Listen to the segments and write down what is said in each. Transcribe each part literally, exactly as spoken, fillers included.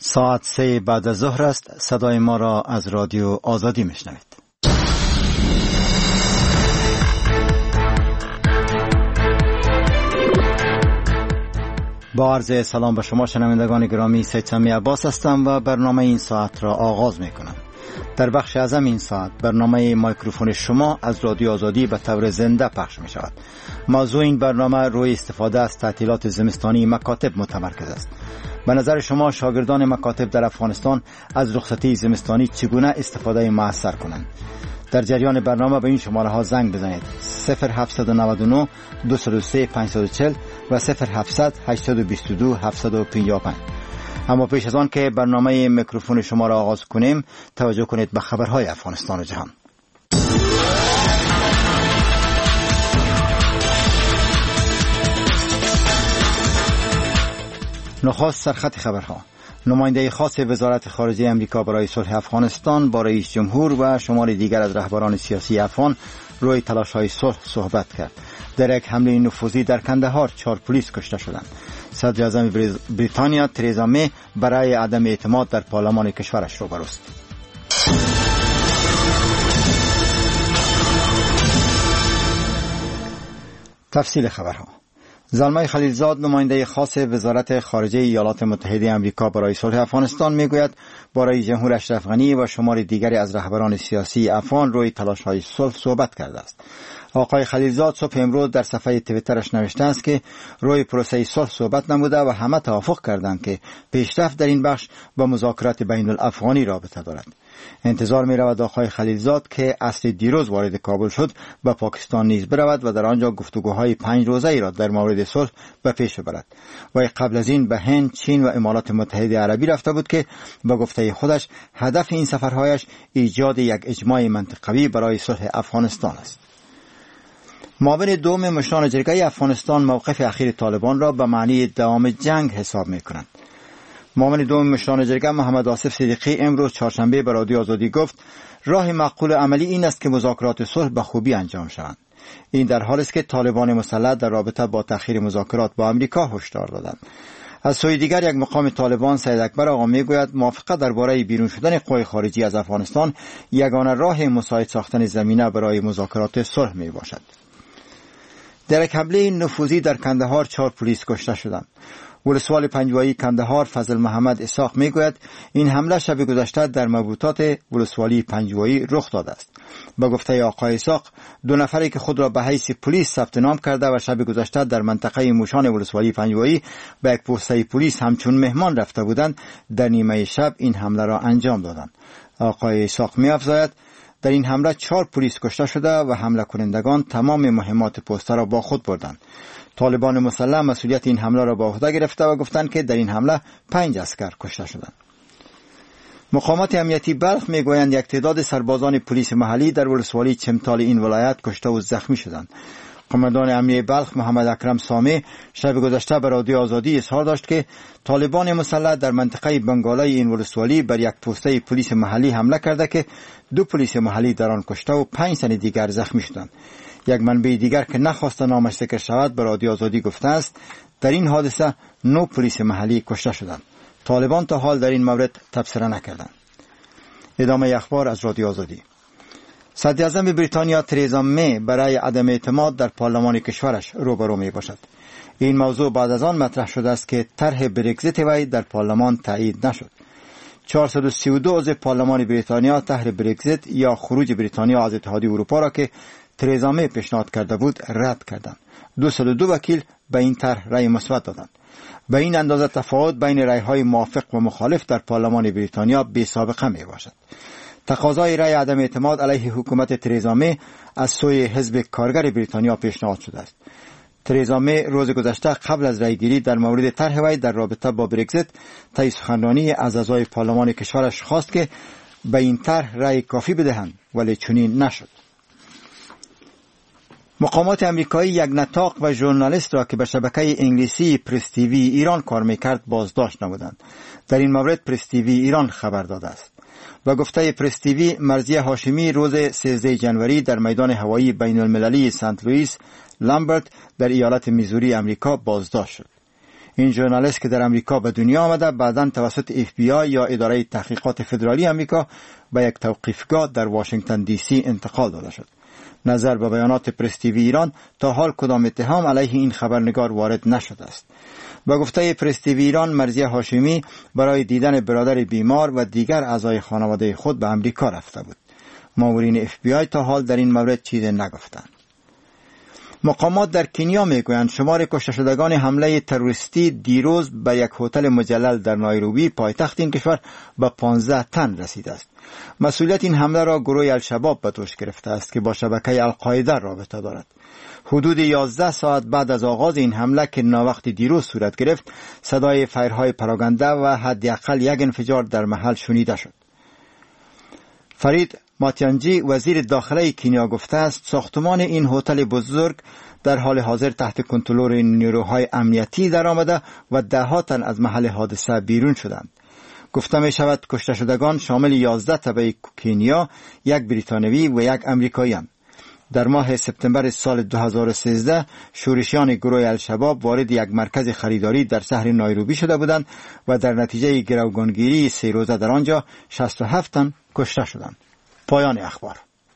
ساعت سه بعد از ظهر است. صدای ما را از رادیو آزادی میشنوید. با عرض سلام به شما شنوندگان گرامی، سید سمی عباس هستم و برنامه این ساعت را آغاز میکنم. در بخش اعظم این ساعت برنامه میکروفون شما از رادیو آزادی به طور زنده پخش می شود. موضوع این برنامه روی استفاده از تعطیلات زمستانی مکاتب متمرکز است. به نظر شما شاگردان مکاتب در افغانستان از رخصتی زمستانی چگونه استفاده موثر کنند؟ در جریان برنامه به این شماره ها زنگ بزنید: صفر هفت نه نه دو صفر سه پنج چهار صفر و صفر هفت هشت دو دو هفت پنج پنج. اما پیش از آن که برنامه میکروفون شما را آغاز کنیم، توجه کنید به خبرهای افغانستان و جهان. نخست سرخط خبرها. نماینده خاص وزارت خارجه امریکا برای صلح افغانستان با رئیس جمهور و شمار دیگر از رهبران سیاسی افغان روی تلاش‌های صلح صحبت کرد. در یک حمله نفوذی در کندهار چهار پلیس کشته شدند. صدر اعظم بریتانیا تریزا می برای عدم اعتماد در پارلمان کشورش روبروست. تفصیل خبرها. زلمه خلیلزاد، نماینده خاص وزارت خارجه ایالات متحده آمریکا برای صلح افغانستان، میگوید با رئیس جمهور اشرف غنی و شمار دیگری از رهبران سیاسی افغان روی تلاش‌های صلح صحبت کرده است. آقای خلیلزاد صبح امروز در صفحه توییترش نوشته است که روی پروسه صلح صحبت نموده و همه توافق کردند که پیشرفت در این بخش با مذاکرات بین الافغانی رابطه دارد. انتظار می رود آقای خلیلزاد که اصل دیروز وارد کابل شد به پاکستان نیز برود و در آنجا گفتگوهای پنج روزه ای را در مورد صلح به پیش ببرد. و قبل از این به هند، چین و امارات متحده عربی رفته بود که به گفته خودش هدف این سفرهایش ایجاد یک اجماع منطقوی برای صلح افغانستان است. معاون دوم مشران جرگه افغانستان موقف اخیر طالبان را به معنی دوام جنگ حساب می کنند. معاون دوم مشران جرگه محمد آصف صدیقی امروز چهارشنبه به رادیو آزادی گفت راه معقول عملی این است که مذاکرات صلح به خوبی انجام شوند. این در حالی است که طالبان مسلح در رابطه با تأخیر مذاکرات با آمریکا هشدار دادند. از سوی دیگر یک مقام طالبان سید اکبر آقا میگوید موافقت درباره بیرون شدن قوای خارجی از افغانستان یگانه راه مساعد ساختن زمینه برای مذاکرات صلح می باشد. در یک حمله نفوذی در کندهار چهار پلیس کشته شدند. ولسوال پنجوایی کندهار فضل محمد اسحاق میگوید این حمله شب گذشته در مبوطات ولسوالی پنجوایی رخ داده است. به گفته آقای اسحاق، دو نفری که خود را به حیث پلیس ثبت نام کرده و شب گذشته در منطقه موشان ولسوالی پنجوایی به یک پوسته پلیس همچون مهمان رفته بودند، در نیمه شب این حمله را انجام دادند. آقای اسحاق می‌افزاید در این حمله چهار پلیس کشته شده و حمله کنندگان تمام مهمات پوسته را با خود بردند. طالبان مسلح مسئولیت این حمله را به عهده گرفته و گفتند که در این حمله پنج عسکر کشته شدند. مقامات امنیتی بلخ میگویند یک تعداد سربازان پلیس محلی در ولسوالی چمتال این ولایت کشته و زخمی شدند. قماندان امنیتی بلخ محمد اکرم سامی شب گذشته به رادیو آزادی اظهار داشت که طالبان مسلح در منطقه بنگالای این ولسوالی بر یک پوسته پلیس محلی حمله کرده که دو پلیس محلی در آن کشته و پنج تن دیگر زخمی شدند. یک منبع دیگر که نخواست نامش ذکر شود به رادیو آزادی گفته است در این حادثه نه پلیس محلی کشته شدند. طالبان تا حال در این مورد تبصره نکردند. ادامه اخبار از رادیو آزادی. صدر اعظم بریتانیا تریزا می برای عدم اعتماد در پارلمان کشورش روبرو می باشد. این موضوع بعد از آن مطرح شده است که طرح برگزیت وی در پارلمان تایید نشد. چهارصد و سی و دو عضو پارلمان بریتانیا طرح برگزیت یا خروج بریتانیا از اتحادیه اروپا را که تریزا می پیشنهاد کرده بود رد کردند. دویست و دو وکیل به این طرح رأی مثبت دادند. به این اندازه تفاوت بین رأی‌های موافق و مخالف در پارلمان بریتانیا بی سابقه می باشد. تقاضای رأی عدم اعتماد علیه حکومت تریزا می از سوی حزب کارگر بریتانیا پیشنهاد شده است. تریزا می روز گذشته قبل از رأیگیری در مورد طرح وی در رابطه با برگزیت طی سخنرانی از اعضای پارلمان کشورش خواست که به این طرح رأی کافی بدهند، ولی چنین نشد. مقامات امریکایی یک نطاق و ژورنالیست را که به شبکه انگلیسی پرس تیوی ایران کار میکرد بازداشت نمودند. در این مورد پرس تیوی ایران خبر داده است. و گفته پرس تیوی، مرضیه هاشمی روز سیزده جنوری در میدان هوایی بین المللی سنت لوئیس لامبرت در ایالت میزوری امریکا بازداشت شد. این ژورنالیست که در امریکا به دنیا آمده بعداً توسط اف بی آی یا اداره تحقیقات فدرالی امریکا به یک توقیفگاه در واشنگتن دی سی انتقال داده شد. نظر به بیانات پرس تیوی ایران تا حال کدام اتهام علیه این خبرنگار وارد نشده است. با گفته پرس تیوی ایران، مرضیه هاشمی برای دیدن برادر بیمار و دیگر اعضای خانواده خود به امریکا رفته بود. مامورین اف بی آی تا حال در این مورد چیزی نگفتند. مقامات در کنیا میگویند شمار کشته شدگان حمله تروریستی دیروز به یک هتل مجلل در نایروبی پایتخت این کشور به پانزده تن رسیده است. مسئولیت این حمله را گروه الشباب به دوش گرفته است که با شبکه القاعده رابطه دارد. حدود یازده ساعت بعد از آغاز این حمله که ناوقت دیروز صورت گرفت، صدای فایرهای پراکنده و حداقل یک انفجار در محل شنیده شد. فرید ماتیانجی وزیر داخله کنیا گفته است ساختمان این هتل بزرگ در حال حاضر تحت کنترل نیروهای امنیتی در آمده و ده ها تن از محل حادثه بیرون شدند. گفته می شود کشته شدگان شامل یازده تبع کنیا، یک بریتانوی و یک امریکایی اند. در ماه سپتامبر سال دو هزار و سیزده شورشیان گروه الشباب وارد یک مرکز خریداری در شهر نایروبی شده بودند و در نتیجه گروگانگیری سه روزه در آنجا شصت و هفت تن کشته شدند. پایان اخبار.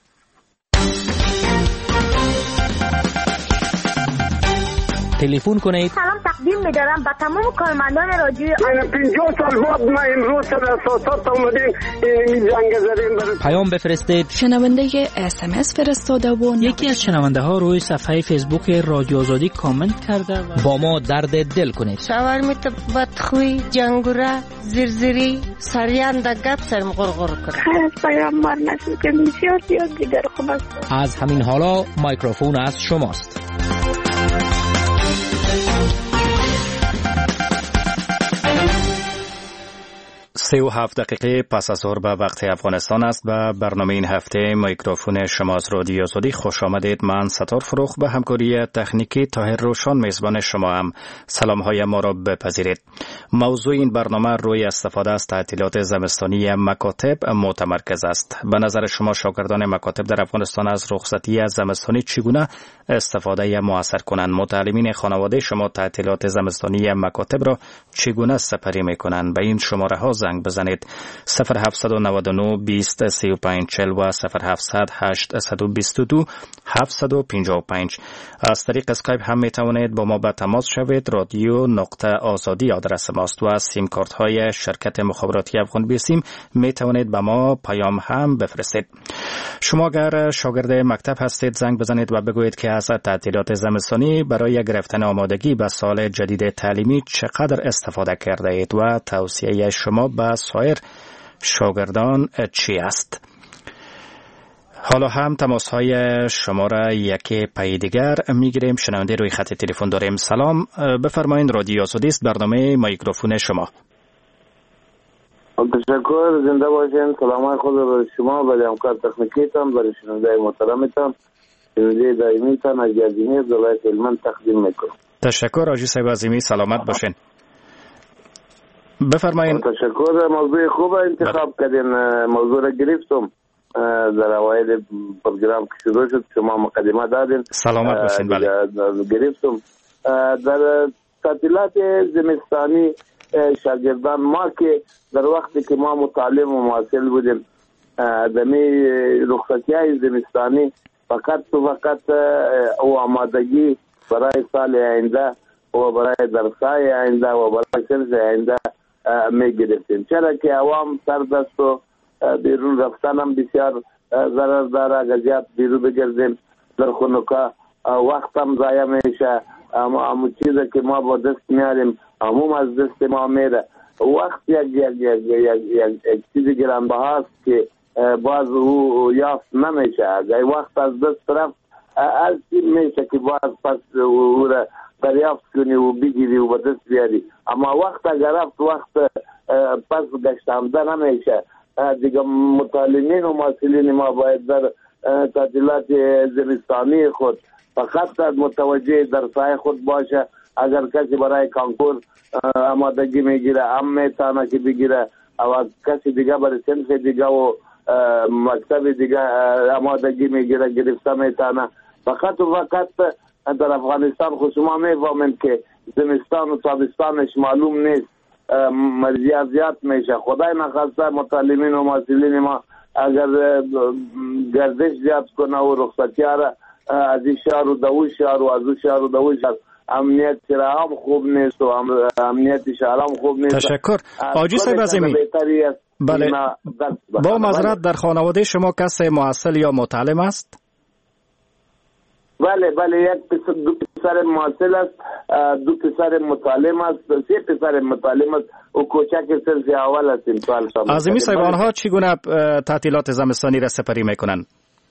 تلفن کنید. سلام تقدیم می‌دارم به تمام کارمندان رادیوی من پنجاه سال بعد ما امروز در اساسات اومدیم این جنگ زدیم برای پیام بفرستید. شنونده اس ام اس فرستاده و یکی از شنونده ها روی صفحه فیسبوک رادیو آزادی کامنت کرده و با ما درد دل کنید. شاورمیت بدخوی جنگوره زرزری سریان د گپ سرم غرغر کنه. خیر از پیام مار نشد که بسیار زیاد دیگر خوب است. از همین حالا میکروفون از شماست. سه و هفت دقیقه پس از ظهر به وقت افغانستان است. به برنامه این هفته میکروفون شما از رادیو آزادی خوش آمدید. من ستار فروخ به همکاری تکنیکی طاهر روشان میزبان شما هم. سلام های ما را بپذیرید. موضوع این برنامه روی استفاده از تعطیلات زمستانی مکاتب متمرکز است. به نظر شما شاگردان مکاتب در افغانستان از رخصتی زمستانی چگونه استفاده موثر کنند؟ متعلمین خانواده شما تعطیلات زمستانی مکاتب را چگونه سپری میکنند؟ به این شماره ها زنگ بزنید. صفر هفت نه نه بیست سی و پنج چهل و صفر هفتصد هشتصد و بیست و دو هفتصد و پنجاه و پنج. از طریق اسکایپ هم می توانید با ما به تماس شوید. رادیو نقطه آزادی آدرس ماست و از سیم کارت های شرکت مخابراتی افغان بیسیم می توانید به ما پیام هم بفرستید. شما اگر شاگرد مکتب هستید زنگ بزنید و بگویید که از تعطیلات زمستانی برای گرفتن آمادگی به سال جدید تعلیمی چقدر استفاده کرده اید و توصیه شما به سایر شاگردان چی است؟ حالا هم تماس های شما را یکی پی دیگر میگیریم. شنونده روی خط تلفن داریم. سلام، بفرمایید. رادیو آزادی است، برنامه میکروفون شما. تشکر، زنده باشین. سلام خود برای شما، برای همکار تکنیکیتان، برای شنونده محترمتان، شنونده دائمیتان از جزیره ولایت هلمند تقدیم میکنم. تشکر آجی صاحب عظیمی، سلامت باشین. بفرمایید. تشکر. موضوع خوب انتخاب کردین. موضوع را گرفتم در اوایل پروگرام که شروع شد، شما مقدمه دادین. سلامت باشین. بله گرفتم. در تعطیلات زمستانی شاگردان ما که در وقتی که ما متعلم و محصل بودیم، دمی رخصتی های زمستانی فقط تو فقط او آمادگی برای سال آینده و برای درسای آینده و برای سنس آینده می گرفتیم، چرا که عوام سردست و بیرون رفتن هم بسیار ضرر داره. اگر زیاد بیرون بگردیم در خونکا وقت هم ضایع میشه. اما چیزی که ما با دست میاریم عموم از دست ما میره. وقت یک یک یک یک یک, یک چیزی گرانبها است که باز او یافت نمیشه. اگر وقت از دست رفت از این میشه که باز پس او را دریافت کنی و بگیری و به دست بیاری. اما وقت اگر رفت وقت پس گشت آمده نمیشه. دیگه متعلمین و محصلین ما باید در تعطیلات زمستانی خود فقط متوجه درسای خود باشه. اگر کسی برای کانکور آمادگی میگیره هم میتونه که بگیره، و کسی دیگه برای صنف دیگه و مکتب دیگه آمادگی میگیره گرفته میتونه. فقط و فقط در افغانستان خود شما میفهمید که زمستان و تابستانش معلوم نیست، مرزیات زیاد میشه. خدای نخواسته متعلمین و محصلین ما اگر گردش زیاد کنه و رخصتی را از این شهر و دو شهر و از اون شهر و دو شهر، امنیت شهر هم خوب نیست و امنیت شهر هم خوب نیست. تشکر. آجی صاحب عظیمی، بله، با معذرت در خانواده شما کسی محصل یا متعلم است؟ بله بله، یک پسر دو پسر محصل است، دو پسر متعلم است، سه پسر متعلم است و کوچک صرف اول است امسال. عظیمی صاحب، آنها چگونه تعطیلات زمستانی را سپری میکنن؟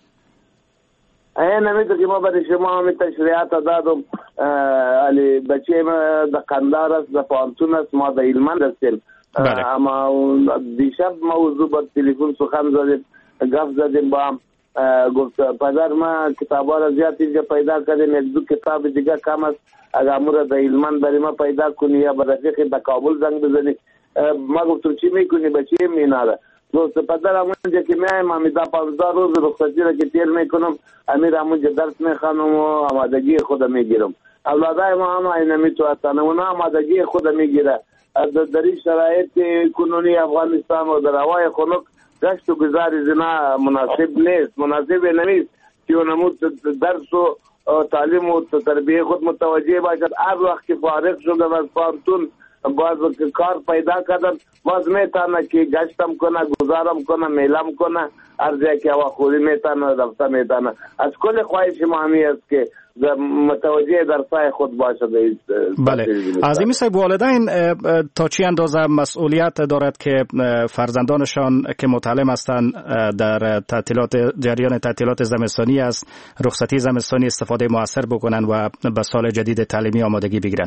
این همیشه که ما برای شما همی تشریعات دادم. علی بچه ما در قندار است، در پانتون است، ما در ایلمان هستیم. اما دیشب موضوع با تلفن سخن زدیم، گفت زدیم با هم. گفت پدر ما کتابا را زیاد اینجا پیدا کردیم، یک دو کتاب دیگه کم است، اگر ما را در ایلمان برای ما پیدا کنی یا به رفیق در کابل زنگ بزنی. ما گفتم چی میکنی بچه میناره؟ گفت پدر همونجا که میایم امیدا پانزده روز رخصتی را که تیر میکنم، امیر همونجا درس میخوانم و آمادگی خود میگیرم. اولادای ما هم این میتو هستن، اونا آمادگی خود میگیره. در این شرایط کنونی افغانستان و در هوای خنک گشت و گذار زنا مناسب نیست، مناسب نیست که اونمو درس و تعلیم و تربیه خود متوجه باشد. هر وقت که فارغ شدم از پانتون باز کار پیدا کردن، باز میتونه که گشتم کنه، گذارم کنه، میلم کنه، هر جایی که هوا خوری میتونه رفته میتونه. از کل خواهش ما همی است که متوجه درسای خود باشد. بله. عظیمی صاحب، والدین تا چی اندازه مسئولیت دارد که فرزندانشان که متعلم هستند در تعطیلات جریان تعطیلات زمستانی از رخصتی زمستانی استفاده موثر بکنن و به سال جدید تعلیمی آمادگی بگیرن؟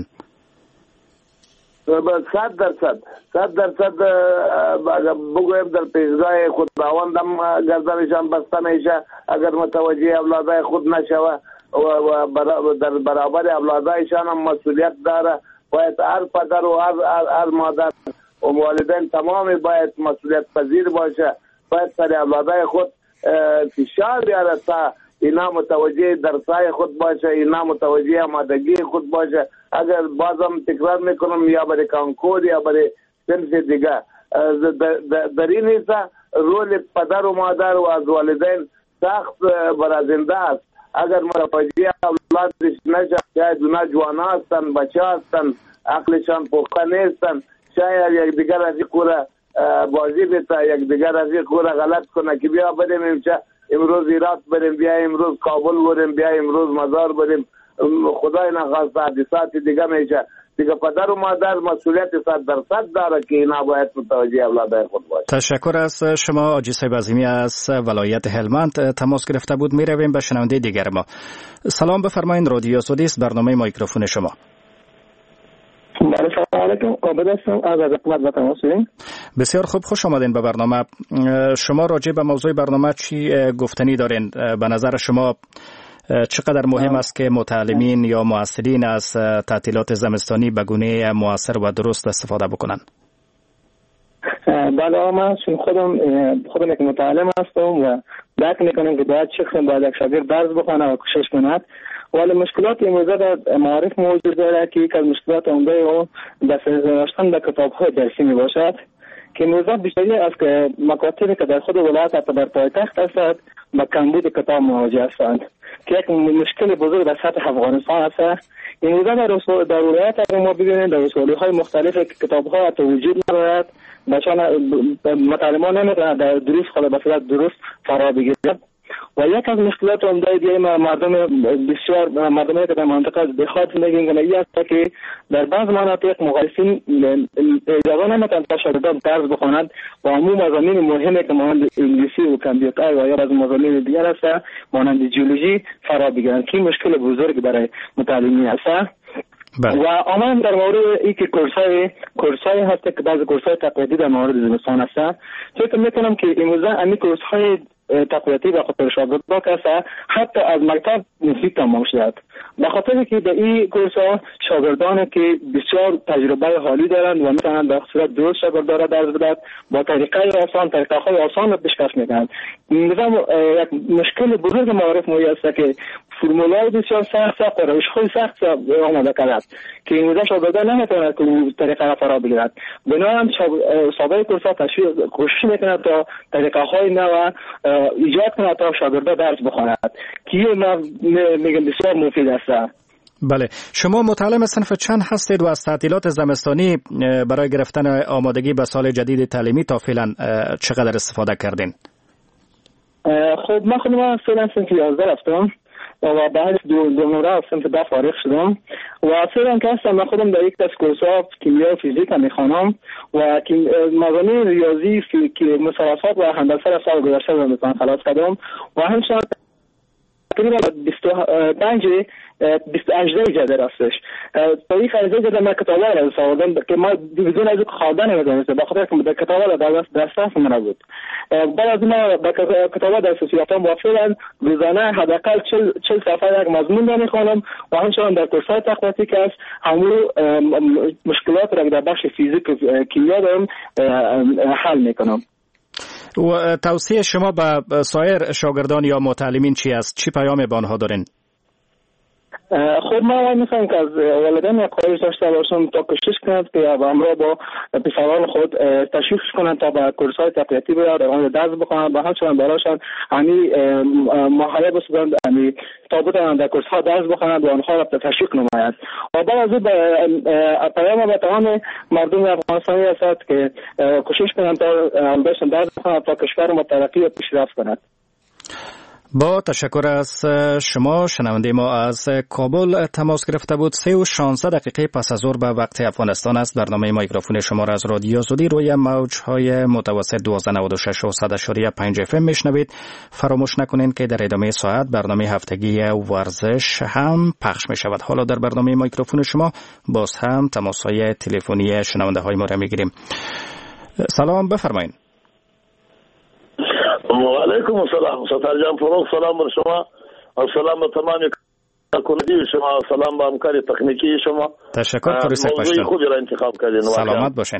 صد درصد صد درصد بگویم در پیشگاه خداوندم گردنشان بسته میشه. اگر متوجه اولادای خود نشوه و در برابر اولادایشان هم مسئولیت داره. باید هر پدر و هر, هر, هر مادر و والدین تمامی باید مسئولیت پذیر باشه. باید سر اولادای خود فشار بیاره تا اینا متوجه درسای خود باشه، اینا متوجه آمادگی خود باشه. اگر بازم تکرار میکنم یا برای کانکور یا برای صنف دیگه، در این ایسا رول پدر و مادر و از والدین سخت برازنده است. اگر متوجه اولادش نشه، شاید اونا جوانا هستن، بچه هستن، عقلشان پخته نیستن، شاید یک دیگر رفیق را بازی بیتا، یک دیگر رفیق را غلط کنه که بیا بریم امچه امروز ایرات بریم، بیا امروز کابل بریم، بیا امروز مزار بریم. خدای نخواسته حادثات دیگه میشه. دیگه پدر و مادر مسئولیت صد درصد داره که اینا باید متوجه اولادای خود باشه. تشکر از شما. آجی صاحب عظیمی از ولایت هلمند تماس گرفته بود. میرویم به شنونده دیگر ما. سلام بفرمایید، رادیو سعودی است، برنامه میکروفون شما. سلام علیکم، عابد هستم از حکومت و تماس داریم. بسیار خوب، خوش آمدین به برنامه. شما راجع به موضوع برنامه چی گفتنی دارین؟ به نظر شما چقدر مهم است که متعلمین یا محصلین از تعطیلات زمستانی به گونه مؤثر و درست استفاده بکنن؟ بله، من خودم خودم یک متعلم هستم و درک میکنم که باید چقدر باید یک شاگرد درس بخونه و کوشش کند. ولی مشکلات امروزه در معارف موجود داره که یک از مشکلات عمده او دست داشتن به کتاب‌های درسی می باشد که امروزه بیشتری از که مکاتبی که در خود ولایت و در پایتخت هستند با کمبود کتاب مواجه هستند که یک مشکل بزرگ در سطح افغانستان هست. امروزه در در ولایت اگر ما ببینیم در رسوله‌های مختلف که کتاب‌ها حتی وجود ندارد، بچه‌ها متعلمان نمی‌تونند در دروس خود به صورت درست فرا بگیرند. و یک از مشکلات عمده دیگه مردم بسیار مردمی که در منطقه دهات زندگی می‌کنند این است که در بعض مناطق مخالفین اجازه نمی‌دهند تا شاگردان درس بخوانند و عموم مضامین مهمی که مانند انگلیسی و کامپیوتر و یا از مضامین دیگر است مانند جیولوژی فرا بگیرند که مشکل بزرگ برای متعلمین است. بله. و آمدن در مورد ای که کورسای کورسای هست که بعضی کورسای تقویتی در مورد زمستان هست، فکر میکنم که امروزه امی کورسهای تقویتی و خود شاگردان که هست حتی از مکتب مفید تمام شد به خاطر که در این کورس ها شاگردان که بسیار تجربه حالی دارند و میتونن به صورت درست شاگردان را درس بدن، با طریقه آسان، طریقه های آسان را پیشکش میکنند. نظام یک مشکل بزرگ معارف مویی است که فرمولای بسیار سخت سخت و روش خود سخت آماده کرده که این موضوع شاگردان نمیتونند که اون طریقه را فرا بگیرند. بنابراین سابقه کورس ها تشویق کوشش میکنند تا طریقه های نو ایجاد کنند تا شاگردان درس بخوانند که من میگم بسیار مفید است. بله، شما متعلم صنف چند هستید و از تعطیلات زمستانی برای گرفتن آمادگی به سال جدید تعلیمی تا فعلا چقدر استفاده کردین؟ خب من خودم فعلا صنف یازده رفتم و بعد دو دو نوره از صنف ده فارغ شدم و فعلا که هستم من خودم در یک دست کورس ها کیمیا و فیزیک میخوانم و مضامین ریاضی که مثلثات و هندسه را سال گذشته رو خلاص کردم و همچنین تقریبا بیست و پنج بیست و هشت جده راستش تا این خریزه جده من کتابه را ساردم که ما بدون از خواهده نمیدونسته بخاطر که در کتابه را در دسترس من بود. بعد از ما به کتابه دسترسی یافتم و فعلا روزانه حداقل چهل صفحه یک مضمون را میخوانم و همچنین در کورس‌های تخصصی که است همون مشکلات را در بخش فیزیک و کیمیا دارم حل میکنم. و توصیه شما به سایر شاگردان یا متعلمین چی است؟ چی پیام به آنها دارین؟ خود من وای میخوایم که از والدین یک خواهش داشته باشم تا کوشش کنند که همراه با پسران خود تشویقش کنند تا به کورس های تقویتی بیاید، آن درس بخوانند و همچنین برایشان همین مهیا بسازند، همین تا بتوانند در کورس ها درس بخوانند و آنها را تشویق نمایند. و بعد از این پیام به تمام مردم افغانستانی است که کوشش کنند تا همداشتن درس بخوانند تا کشور ما ترقی و پیشرفت کند. با تشکر از شما. شنونده ما از کابل تماس گرفته بود. سه و شانزده دقیقه پس از ظهر به وقت افغانستان است. برنامه میکروفون شما را از رادیو آزادی روی موج‌های متوسط دوازده نود و شش و صد و پنج اف ام میشنوید. فراموش نکنید که در ادامه ساعت برنامه هفتگی ورزش هم پخش می شود. حالا در برنامه میکروفون شما باز هم تماس‌های تلفنی شنونده های ما را میگیریم. سلام، بفرمایید. و علیکم السلام. ستار جان فروغ، سلام بر شما و سلام به تمام کارکنان شما، سلام به همکار تکنیکی شما. تشکر. پروسه موضوع خوبی را انتخاب کردین. سلامت باشین.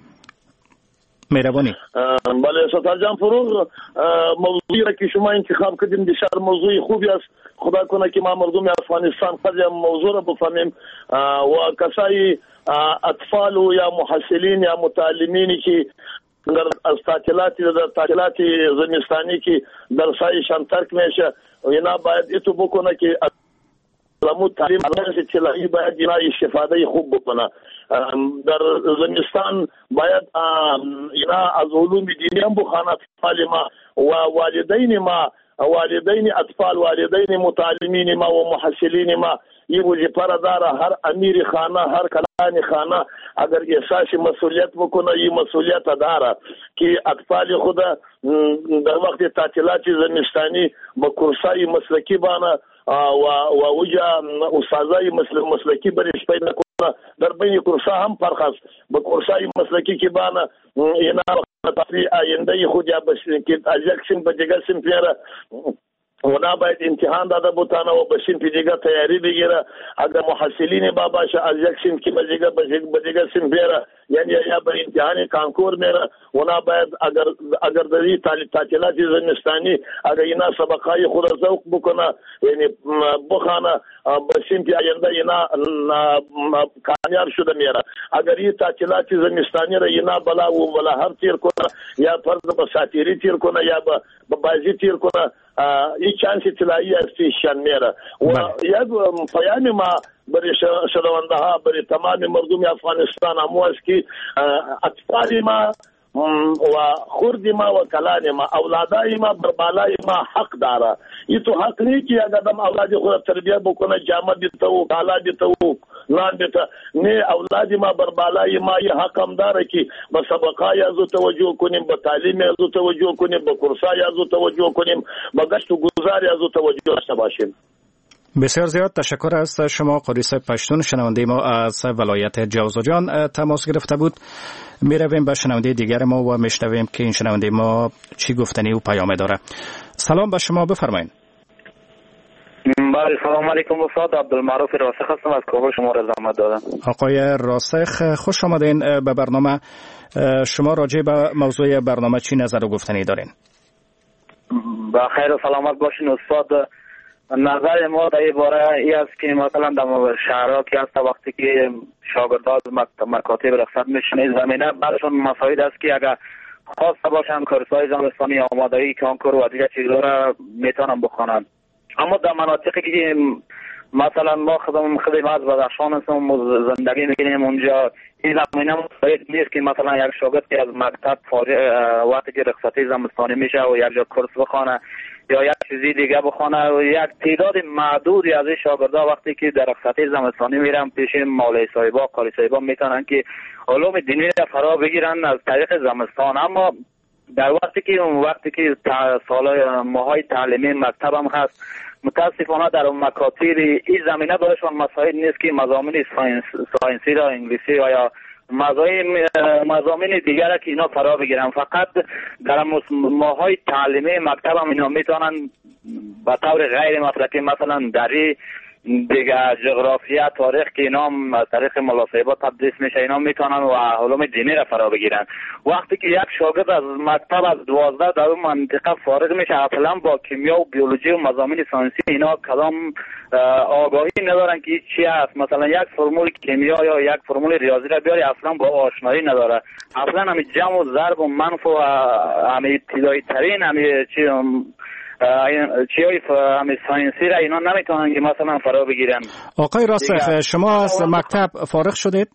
مهربانی. بله ستار جان فروغ، موضوعی را که شما انتخاب کردین بسیار موضوع خوبی است. خدا کنه که ما مردم افغانستان خود موضوع را بفهمیم و کسای اطفال و یا محصلین یا متعلمینی که در از تعطیلات در تعطیلات زمستانی که درسایشان ترک میشه اینا باید ایتو بکنه که علمو تعلیم طلایی باید اینا استفاده خوب بکنه. در زمستان باید اینا از علوم دینی هم بخوانه اطفال ما و والدین ما، والدین اطفال، والدین متعلمین ما و محصلین ما. این وظیفه را داره هر امیر خانه، هر کلان خانه اگر احساس مسئولیت بکنه این مسئولیت داره که اطفال خود در وقت تعطیلات زمستانی با کورسای مسلکی بانه و و وجا استادای مسلکی برش پیدا کنه. در بین کورسا هم فرق است. با کورسای مسلکی که بانه اینا تفریح آینده خود یا بسید که از یک سن به دیگر سن پیره اونا باید امتحان داده بودن و به سن دیگه تیاری بگیره. اگر محصلین باباشه از یک سن که به دیگه به دیگه سن بیاره یعنی یا به امتحان کانکور میره اونا باید اگر اگر دری تعطیلات زمستانی اگر اینا سبقای خود ذوق بکنه یعنی بخانه به سن آینده اینا کامیاب شده میره. اگر این تعطیلات زمستانی را اینا بلا و بلا هر تیر کنه یا فرض به ساتیری تیر کنه یا به بازی تیر کنه این چانسی طلایی استیشان میره. و یک پیام ما برای شنونده ها برای تمام مردم افغانستان هم است که اطفال ما و خرد ما و کلان ما، اولادای ما بر بالای ما حق داره. این تو حق نیست که اگر دم اولاد خود تربیت بکنه جامه بیته و کالا بیته و نان بیته، نه اولاد ما بر بالای ما یه حق هم داره که به سبقای ازو توجه کنیم، به تعلیم ازو توجه کنیم، به کورسای ازو توجه کنیم، به گشت و گذار ازو توجه داشته باشیم. بسیار زیاد تشکر از شما. قریس پشتون شنونده ما از ولایت جوزجان تماس گرفته بود. می رویم به شنونده دیگر ما و میشنویم که این شنونده ما چی گفتنی و پیام داره. سلام به شما، بفرمایید. بله سلام علیکم استاد. عبدالمعروف راسخ هستم از کابل، شما را زحمت دادم. آقای راسخ خوش آمدین به برنامه. شما راجع به موضوع برنامه چی نظر و گفتنی دارین؟ با خیر و سلامت باشین استاد. نظر ما در این باره ای است که مثلا در شهرها که هست وقتی که شاگردان مکاتب رخصت میشن زمینه برشون مساعد است که اگر خواسته باشن کورس‌های زمستانی آمادگی کنکور و دیگر چیزها را میتونن بخونن. اما در مناطقی که مثلا ما خودمون خودم از بدخشان هستم زندگی میکنیم اونجا این زمینه مساعد نیست که مثلا یک شاگرد که از مکتب فارغ وقتی که رخصتی زمستانی میشه و یک جا کورس بخونه یا یک چیزی دیگه بخونه و یک تعداد معدودی از این شاگردا وقتی که در رخصتی زمستانی میرن پیش مولوی صاحبا قاری صاحبا میتونن که علوم دینی را فرا بگیرن از طریق زمستان. اما در وقتی که اون وقتی که سال ماهای تعلیمی مکتب هم هست متاسفانه در مکاتب این زمینه برایشان مساعد نیست که مضامین ساینس ساینسی را انگلیسی و یا مضامین مضامین دیگر که اینا فرا بگیرن. فقط در ماهای تعلیمی مکتب هم اینا میتونن به طور غیر مسلکی مثلا دری دیگه جغرافیا تاریخ که اینا از طریق ملا صاحبا تدریس میشه اینا میتونن و علوم دینی را فرا بگیرن. وقتی که یک شاگرد از مکتب از دوازده در اون منطقه فارغ میشه اصلا با کیمیا و بیولوژی و مضامین ساینسی اینا کدام آگاهی ندارن که چی است. مثلا یک فرمول کیمیا یا یک فرمول ریاضی را بیاری اصلا با آشنایی نداره. اصلا همین جمع و ضرب و منف و همین ابتدایی ترین همین چی چیای همین ساینسی را اینا نمیتونن که مثلا فرا بگیرن. آقای راسخ شما از مکتب فارغ شدید؟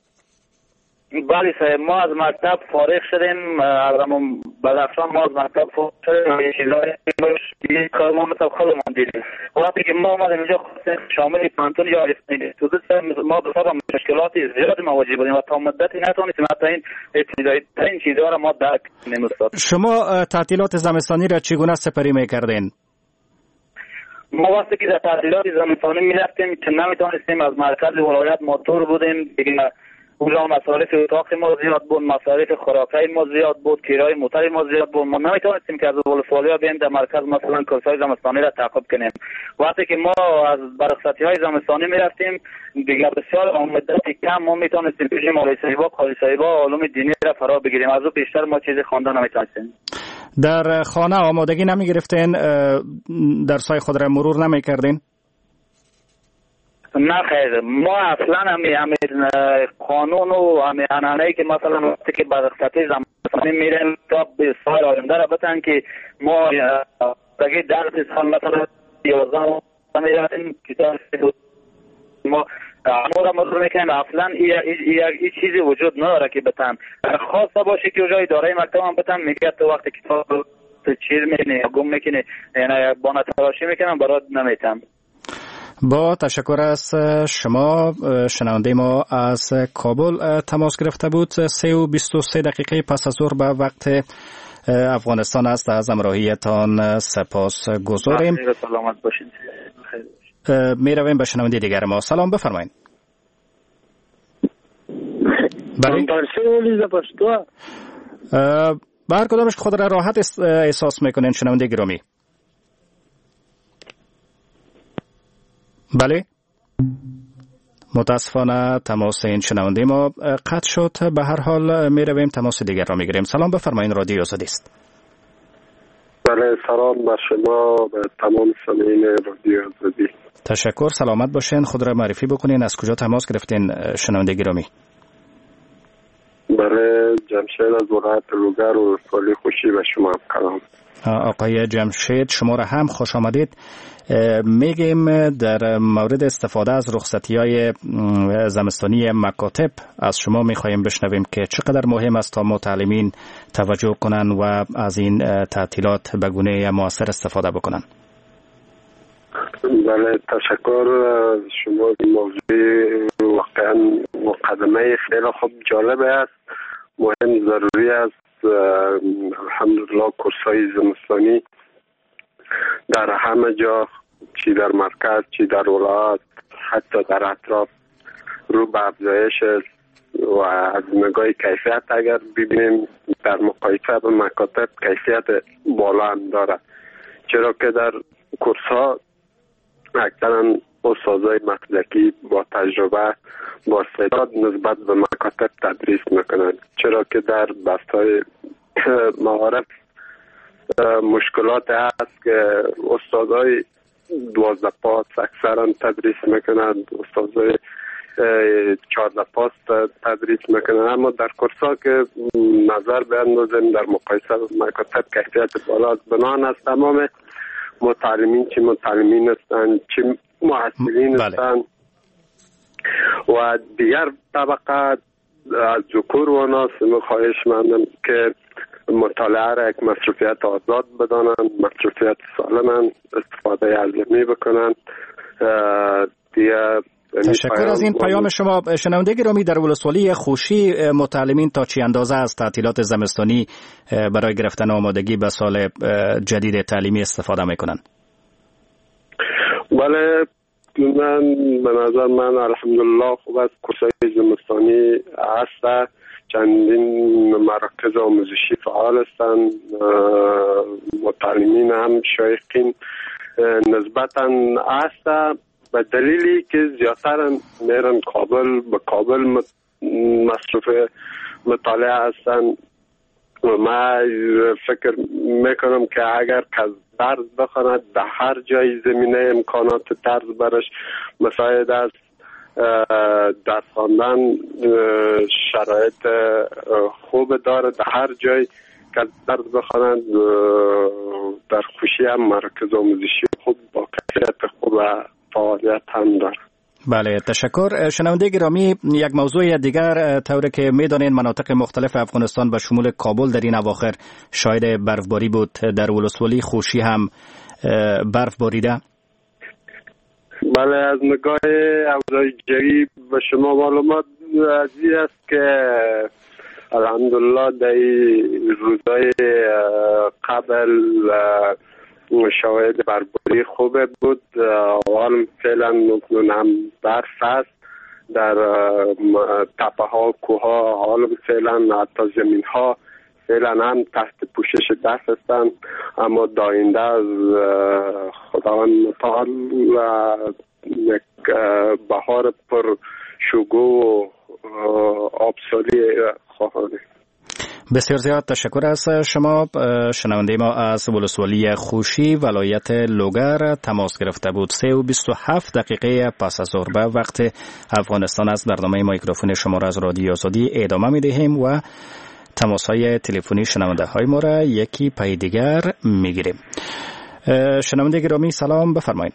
بله صاحب ما از مکتب فارغ شدیم. از بدخشان ما از مکتب فارغ شدیم. یه چیزایی کار ما مثلا خودمون دیدیم. وقتی که ما اومدیم اینجا شامل پانتون یا استودیو ما به سبب مشکلات زیادی مواجه بودیم و تا مدتی نتونستیم حتی این ابتدایی ترین چیزها را ما درک کنیم استاد. شما تعطیلات زمستانی را چگونه سپری میکردین؟ ما وقتی که در تعطیلات زمستانی میرفتیم که نمیتونستیم از مرکز ولایت ما دور بودیم دیگه. اونجا مصارف اتاق ما زیاد بود، مصارف خوراکی ما زیاد بود، کرایه موتر ما زیاد بود. ما نمیتونستیم که از ولسوالی بیایم در مرکز مثلا کورس‌های زمستانی را تعقیب کنیم. وقتی که ما از برخصتی‌های زمستانی میرفتیم دیگه بسیار مدتی کم ما میتونستیم پیش مولوی صاحبا قاری صاحبا علوم دینی را فرا بگیریم. از اون بیشتر ما چیزی خواندن نمیتونستیم. در خانه آمادگی نمیگرفتین؟ درس‌های خود را مرور نمیکردین؟ نه خیر ما اصلا همین همین قانون و همین عنعنه‌ای که مثلا وقتی که به رخصتی زمستانی میریم تا به سال آینده را بتن که ما دیگه درس سال مثلا یازده میریم کتاب ما امور مرور میکنیم. اصلا این چیزی وجود نداره که بتن خواسته باشه که جای اداره مکتب هم بتن میگه تو وقتی کتاب چیز میکنی یا گم میکنی یعنی بانه تراشی میکنم برات نمیتم. با تشکر از شما. شنونده ما از کابل تماس گرفته بود. سه و بیست و سه دقیقه پس از ظهر به وقت افغانستان است. از همراهیتان سپاس گذاریم. سلامت باشین. می رویم به شنونده دیگر ما. سلام بفرمایید. بله. به هر کدامش خود را راحت احساس میکنین شنونده گرامی. بله متاسفانه تماس این شنونده ما قطع شد. به هر حال می رویم تماس دیگر را می گیریم. سلام بفرمایید رادیو آزادی است. بله سلام به شما و تمام سامعین رادیو آزادی. تشکر. سلامت باشین. خود را معرفی بکنین. از کجا تماس گرفتین شنونده گرامی؟ برای جمشید از ولایت لوگر و سالی خوشی به شما کلام. آقای جمشید شما را هم خوش آمدید. میگیم در مورد استفاده از رخصتی‌های زمستانی مکاتب از شما میخواهیم بشنویم که چقدر مهم است تا متعلمین توجه کنن و از این تعطیلات به گونه مؤثر استفاده بکنن. بله تشکر. شما موضوع واقعا مقدمه خیلی خوب جالب است، مهم ضروری است. الحمدلله کورس‌های زمستانی در همه جا چی در مرکز چی در ولایت حتی در اطراف رو به افزایش است و از نگاه کیفیت اگر ببینیم در مقایسه با مکاتب کیفیت بالا هم داره، چرا که در کورس‌ها اکثرا استادای مسلکی با تجربه با استعداد نسبت به مکاتب تدریس میکنند، چرا که در بستای معارف مشکلات هست که استادای دوازده پاس اکثرا تدریس میکنند، استادای چهارده پاس تدریس میکنند، اما در کورسا که نظر بیندازیم در مقایسه با مکاتب کیفیت بالا بنان است. تمام متعلمین چه متعلمین هستند چه محصلین هستند و دیگر طبقه از ذکور و اناث خواهش مندم که مطالعه را یک مصروفیت آزاد بدانند، مصروفیت سالم استفاده علمی بکنند. دیگر تشکر از این پیام شما. شنونده گرامی، در ولسوالی خوشی متعلمین تا چی اندازه از تعطیلات زمستانی برای گرفتن آمادگی به سال جدید تعلیمی استفاده میکنند؟ بله، من به نظر من الحمدلله خوب از کورسای زمستانی هست. چندین مراکز آموزشی فعال هستند، متعلمین هم شایقین نسبتا هست، به دلیلی که زیادتر میرن کابل، به کابل مصروف مطالعه هستن. ما فکر میکنم که اگر کس درس بخواند در هر جای زمینه امکانات درس برش مساعد است. درس خواندن شرایط خوب داره، در هر جای که درس بخواند در خوشی هم مراکز آموزشی خوب با کیفیت خوب فعالیت هم داره. بله، تشکر. شنونده گرامی، یک موضوع دیگر، طوری که میدانید مناطق مختلف افغانستان به شمول کابل در این اواخر شاهد برفباری بود. در ولسوالی خوشی هم برف باریده؟ بله، از نگاه اوضاع جوی به شما معلومات از این است که الحمدلله در روزهای قبل شواهد برفباری خوبه بود. حال فعلا نکنون هم برف هست در تپه ها، کوه ها، حال فعلا حتی زمین ها فعلا هم تحت پوشش برف هستند، اما داینده از خداوند متعال یک بهار پر شکوه و آبسالی خواهد. بسیار زیاد تشکر از شما. شنونده ما از ولسوالی خوشی ولایت لوگر تماس گرفته بود. سه و بیست و هفت دقیقه پس از ظهر به وقت افغانستان است. برنامه میکروفون شما را از رادیو آزادی ادامه می دهیم و تماس های تلفنی شنونده های ما را یکی پای دیگر می گیریم. شنونده گرامی سلام، بفرمایید.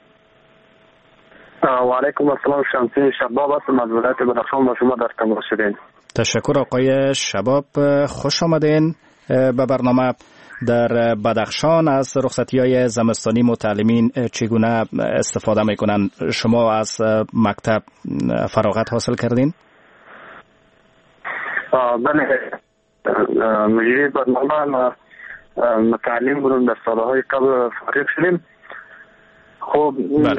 و علیکم السلام. شمسی شباب هستم از ولایت بدخشان، با شما در تماس شدیم. تشکر آقای شباب، خوش آمدین به برنامه. در بدخشان از رخصتی‌های زمستانی متعلمین چگونه استفاده میکنن؟ شما از مکتب فراغت حاصل کردین؟ بله، مجری برنامه متعلم بودم، در سالهای قبل فارغ شدیم. خب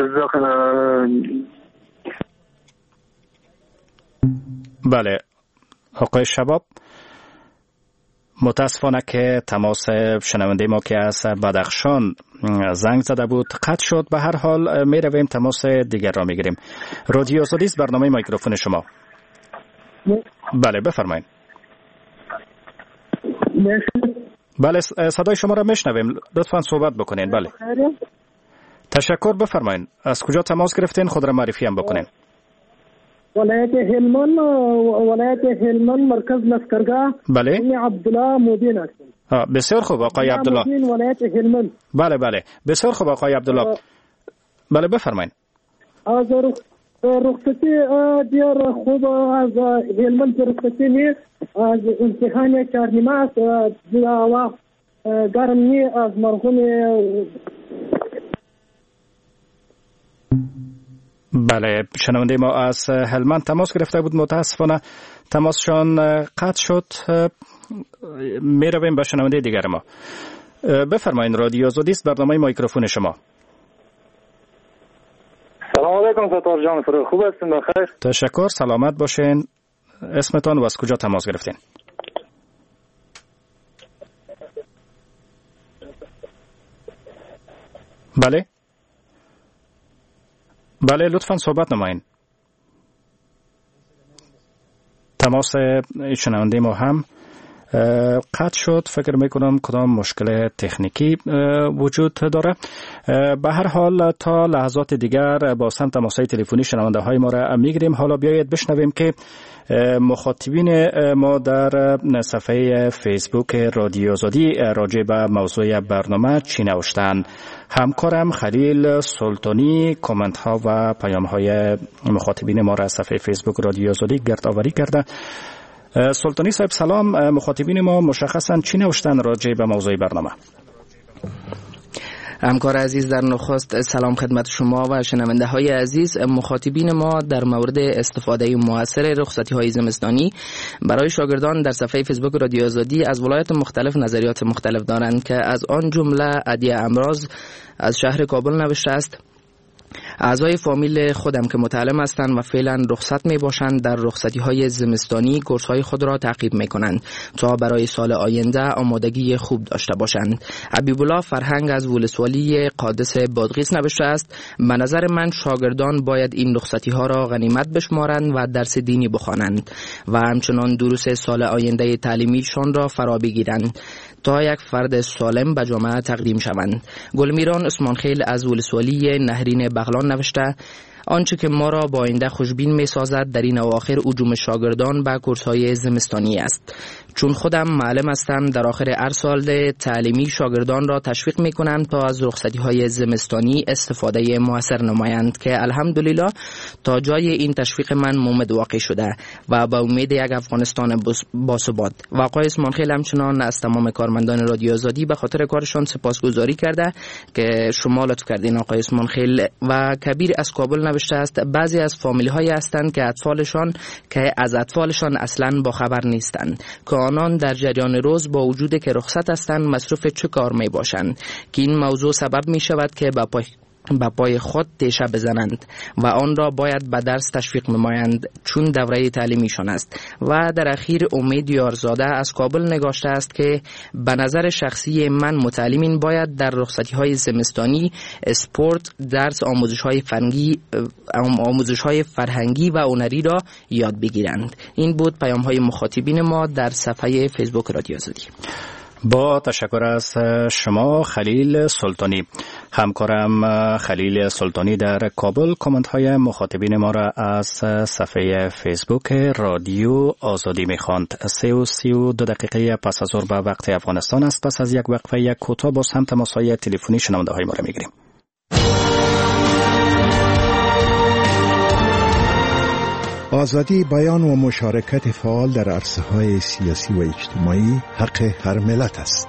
بله آقای شباب، متاسفانه که تماس شنونده ما که از بدخشان زنگ زده بود قطع شد. به هر حال می رویم تماس دیگر را می گیریم. رادیو آزادی است، برنامه میکروفون شما. بله بفرمایید. بله صدای شما را میشنویم، لطفا صحبت بکنین. بله تشکر، بفرمایید. از کجا تماس گرفتین؟ خود را معرفی هم بکنین. ولایت هلمند، ولایت هلمند مرکز لشکرگاه. بله من عبدالله مودین هستم. بسیار خوب آقای عبدالله. مودین ولایت هلمند. بله بله بسیار خوب آقای عبدالله. بله بفرمایید. از رخصتی دیار خوب از هلمند رخصتی نیست، از امتحان چهارنیمه است و گرمی از مرحوم. بله، شنونده ما از هلمند تماس گرفته بود، متاسفانه تماسشان قطع شد. می رویم به شنونده دیگر ما. بفرمایید، رادیو آزادی است، برنامه میکروفون شما. سلام علیکم ستار جان، فرو خوب هستین؟ بخیر. تشکر، سلامت باشین. اسمتان و از کجا تماس گرفتین؟ بله بله لطفاً صحبت نمایین. تماس شنونده ما هم قطع شد. فکر میکنم کدام مشکل تکنیکی وجود داره. به هر حال تا لحظات دیگر با سمت تماس‌های تلفنی شنونده های ما را میگیریم. حالا بیایید بشنویم که مخاطبین ما در صفحه فیسبوک رادیو آزادی راجع به موضوع برنامه چی نوشتند. همکارم خلیل سلطانی کامنت ها و پیام های مخاطبین ما را صفحه فیسبوک رادیو آزادی گردآوری کرده. سلطانی صاحب سلام، مخاطبین ما مشخصاً چی نوشتن راجع به موضوع برنامه؟ همکار عزیز، در نخست سلام خدمت شما و شنونده های عزیز. مخاطبین ما در مورد استفاده موثر رخصتی های زمستانی برای شاگردان در صفحه فیسبوک رادیو آزادی از ولایات مختلف نظریات مختلف دارند که از آن جمله عدیه امراض از شهر کابل نوشته است: اعضای فامیل خودم که متعلم هستند و فعلا رخصت می باشند در رخصتی های زمستانی کورس های خود را تعقیب می کنند تا برای سال آینده آمادگی خوب داشته باشند. حبیب الله فرهنگ از ولسوالی قادس بادغیس نوشته است: به نظر من شاگردان باید این رخصتی ها را غنیمت بشمارند و درس دینی بخوانند و همچنان دروس سال آینده تعلیمیشان را فرا بگیرند تا یک فرد سالم به جامعه تقدیم شوند. گلمیران اسمانخیل از ولسوالی نهرین بغلان نوشته: آنچه که ما را با آینده خوشبین می سازد در این اواخر هجوم شاگردان به کورس های زمستانی است. چون خودم معلم هستم، در آخر هر سال تعلیمی شاگردان را تشویق می کنم تا از رخصتی های زمستانی استفاده موثر نمایند که الحمدلله تا جای این تشویق من مومد واقع شده و با امید یک افغانستان باثبات. و آقای اسمانخیل همچنان از تمام کارمندان رادیو آزادی به خاطر کارشان سپاسگزاری کرده که شما لطف کردین. آقای اسمانخیل و کبیر از کابل نوشته است: بعضی از فامیل های هستند که اطفالشان که از اطفالشان اصلا با خبر نیستند که آنان در جریان روز با وجود که رخصت هستند مصروف چه کار می باشند که این موضوع سبب می شود که با پای به پای خود تیشه بزنند و آن را باید به درس تشویق نمایند چون دوره تعلیمیشان است. و در اخیر امید یارزاده از کابل نگاشته است که به نظر شخصی من متعلمین باید در رخصتی های زمستانی اسپورت، درس، آموزش های فرهنگی آموزش های فرهنگی و هنری را یاد بگیرند. این بود پیام های مخاطبین ما در صفحه فیسبوک رادیو آزادی. با تشکر از شما خلیل سلطانی. همکارم خلیل سلطانی در کابل کامنت های مخاطبین ما را از صفحه فیسبوک رادیو آزادی میخواند. سه و سی و دو دقیقه پس از ظهر به وقت افغانستان است. پس از یک وقفه یک کوتاه با هم تماس‌های تلفنی شنونده های ما را میگیریم. آزادی بیان و مشارکت فعال در عرصه‌های سیاسی و اجتماعی حق هر ملت است.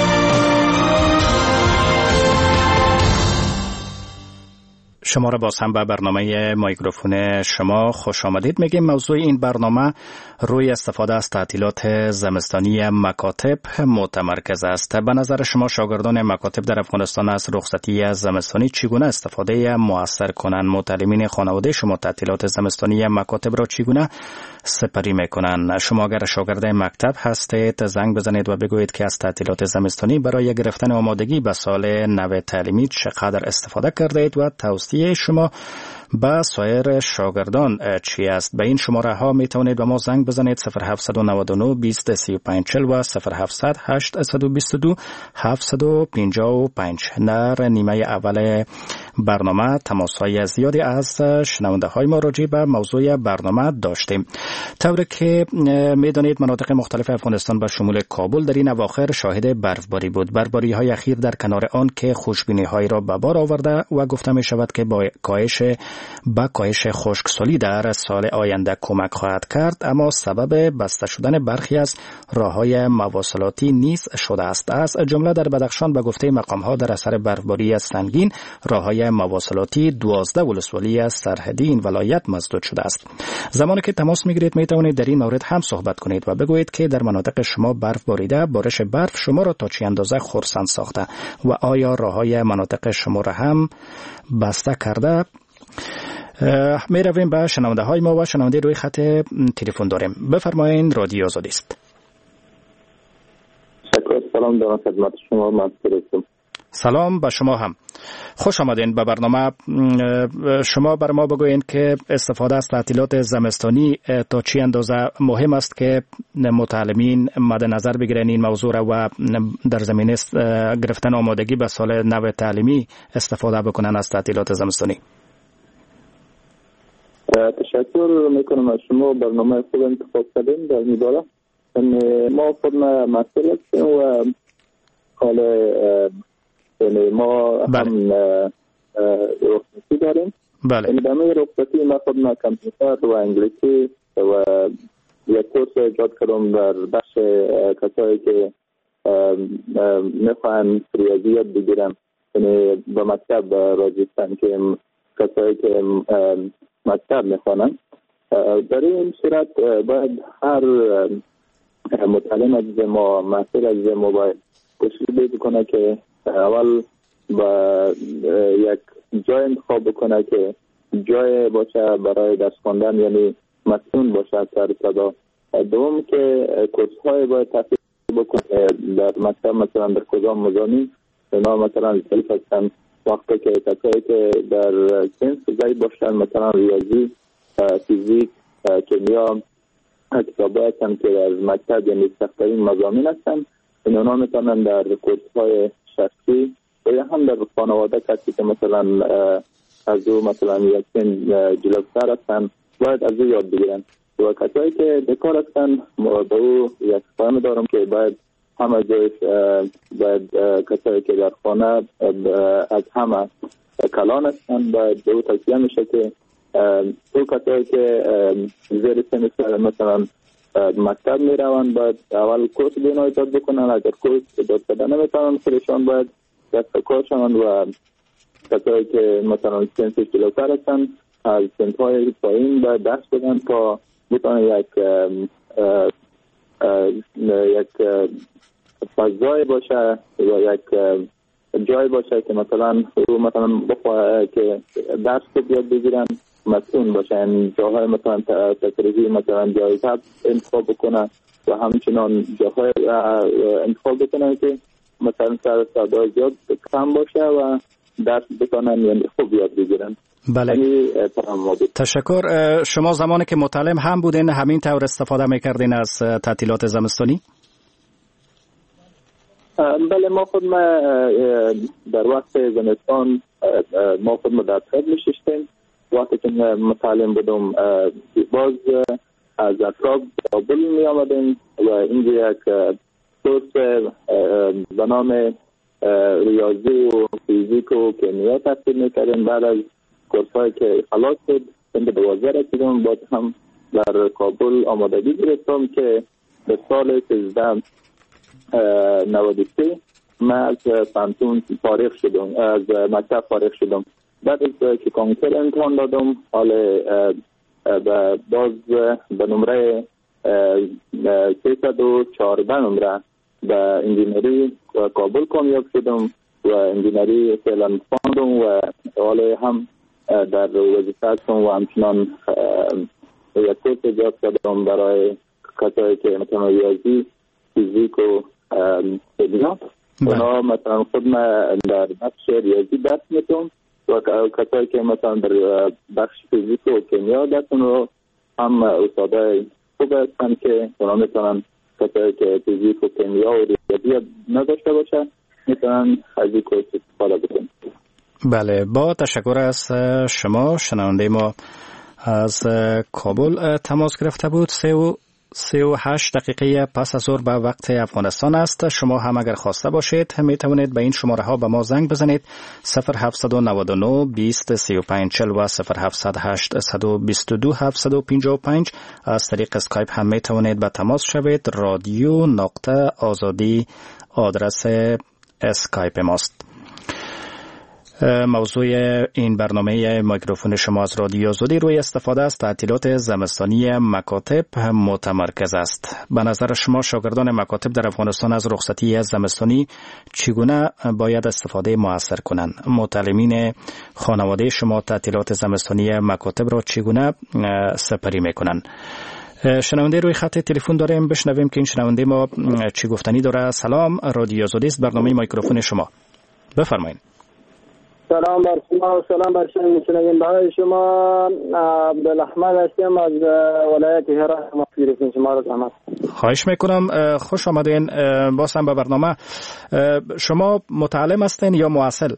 شما را باز هم به برنامه مایکروفون شما خوش آمدید. میگیم موضوع این برنامه روی استفاده از تعطیلات زمستانی مکاتب متمرکز است. به نظر شما شاگردان مکاتب در افغانستان از رخصتی زمستانی چگونه استفاده موثر کنند؟ معلمین خانواده شما تعطیلات زمستانی مکاتب را چگونه سپری میکنند؟ شما اگر شاگرد مکتب هستید زنگ بزنید و بگویید که از تعطیلات زمستانی برای گرفتن آمادگی به سال نو تعلیمی چقدر استفاده کردید و توصیه شما با سایر شاگردان چی است؟ به این شماره ها می توانید به ما زنگ بزنید: صفر هفت نه نه بیست سی و پنج چهل و صفر هفت هشت دو دو هفت پنج پنج. در نیمه اول برنامه تماس های زیادی از شنونده های ما راجع به موضوع برنامه داشتیم. طوری که می دانید مناطق مختلف افغانستان به شمول کابل در این اواخر شاهد برفباری بود. برفباری های اخیر در کنار آن که خوشبینی های را به بار آورده و گفته می شود که با کاهش با کاهش خشکسالی در سال آینده کمک خواهد کرد، اما سبب بسته شدن برخی از راههای مواصلاتی نیز شده است. از جمله در بدخشان به گفته مقام‌ها در اثر برفباری سنگین راههای مواصلاتی دوازده ولسوالی از سرحدی این ولایت مسدود شده است. زمانی که تماس میگیرید می توانید در این مورد هم صحبت کنید و بگویید که در مناطق شما برف باریده، بارش برف شما را تا چه اندازه خرسند ساخته و آیا راههای مناطق شما را هم بسته کرده. می رویم به شنونده های ما و شنونده روی خط تلفن داریم. بفرمایید، رادیو آزادی است. سلام دارم خدمت شما. من هستم. سلام به شما هم. خوش آمدین به برنامه. شما بر ما بگوین که استفاده از تعطیلات زمستانی تا چی اندازه مهم است که متعلمین مد نظر بگیرن این موضوع را و در زمینه گرفتن آمادگی به سال نو تعلیمی استفاده بکنن از تعطیلات زمستانی. تشکر میکنم از شما، برنامه خوب انتخاب کردین در این باره. ما خودم مسئول هستیم و حال ما هم رخصتی داریم. بله. در این رخصتی ما خودم کامپیوتر و انگلیسی و یک کورس ایجاد کردم در بخش کسایی که میخوان ریاضیات بگیرن، یعنی به مکتب راجستن که کسایی که مکتب میخوانن. در این صورت باید هر متعلم از ما، مسئول از ما باید کوشش بکنه که اول با یک جای انتخاب بکنه که جای باشه برای درس خواندن، یعنی مسئول باشه سر صدا. دوم که کورس های باید تحصیل بکنه در مکتب، مثلا در کدام مضامین اینا مثلا ضعیف هستن، وقتی که کسایی که در سنس ضعیف باشن مثلا ریاضی، فیزیک، کیمیا، کتابی هستن که در مکتب یعنی سخت‌ترین مضامین هستن، اینا میتونن در کورس های شخصی یا هم در خانواده کسی که مثلا از او مثلا یک سن جلوتر هستن باید از او یاد بگیرن. و کسایی که بیکار هستن به او یک پیام دارم که باید همه جایش باید کسایی که در خانه از همه کلان هستن باید به او توصیه میشه که تو کسایی که زیر سن مثلا مکتب میروند باید اول کورس دینا ایجاد بکنن. اگر کورس ایجاد کرده نمیتونن خودشان باید دست کار شوند و کسایی که مثلا سنسش جلوتر هستن از سنهای پایین باید دست بدن تا بتونن یک یک فضای باشه و یک جای باشه که مثلا او مثلا بخواه که درس بیاد بگیرن، مسئول باشه، جاهای مثلا تفریحی مثلا جایزه انتخاب بکنه و همچنان جاهای انتخاب بکنه که مثلا سر صدای زیاد کم باشه و درس بتونن یعنی خوب یاد بگیرن. بله. تشکر. شما زمانی که متعلم هم بودین همین طور استفاده میکردین از تعطیلات زمستانی؟ بله، ما خود ما در وقت زمستان ما خود ما در خد میشستیم. وقتی که متعلم بودم باز از اطراف کابل می آمدیم و اینجا یک کورس به نام ریاضی و فیزیک و کیمیا تحصیل میکردیم. بعد از کورس هایی که خلاص شد سن دوازده رسیدم، باز هم در کابل آمادگی گرفتم که به سال سیزده نود و سه من از پانتون فارغ شدم، از مکتب فارغ شدم. بعد از که کنکور امتحان دادم، حال باز به نمره سیصد و چهارده نمره به انجینری کابل کامیاب شدم و انجینری فعلا خواندم و حال هم در وظیفه هستم و همچنان یک کورس ایجاد کردم برای کسایی که مثلا ریاضی، فیزیک و کیمیا. اونا مثلا خود من در بخش ریاضی درس میتونم و کسایی که مثلا در بخش فیزیک و کیمیا درسون رو هم استادای خوب هستن که اونا میتونن کسایی که فیزیک و کیمیا و ریاضی نداشته باشه میتونن از این کورس استفاده بکنن. بله، با تشکر از شما. شنونده ما از کابل تماس گرفته بود. سه و سی و هشت دقیقه پس از ظهر به وقت افغانستان است. شما هم اگر خواسته باشید می توانید به این شماره ها به ما زنگ بزنید: صفر هفت نه نه بیست سی و پنج چهل و صفر هفت هشت بیست و دو هفتصد و پنجاه و پنج. از طریق اسکایپ هم می توانید به تماس شوید. رادیو نقطه آزادی آدرس اسکایپ ماست. موضوع این برنامه میکروفون شما از رادیو آزادی روی استفاده از تعطیلات زمستانی مکاتب متمرکز است. به نظر شما شاگردان مکاتب در افغانستان از رخصتی زمستانی چگونه باید استفاده موثر کنند؟ معلمین خانواده شما تعطیلات زمستانی مکاتب را چگونه سپری میکنند؟ شنونده روی خط تلفن داریم، بشنویم که این شنونده ما چی گفتنی داره. سلام، رادیو آزادی است، برنامه میکروفون شما، بفرمایید. سلام بر شما و سلام بر شنونده های شما. عبدالاحمد هستم از ولایت هرات. مغفرت شما را زحمت. خواهش میکنم. خوش آمدین باز هم به برنامه. شما متعلم هستین یا مواصل؟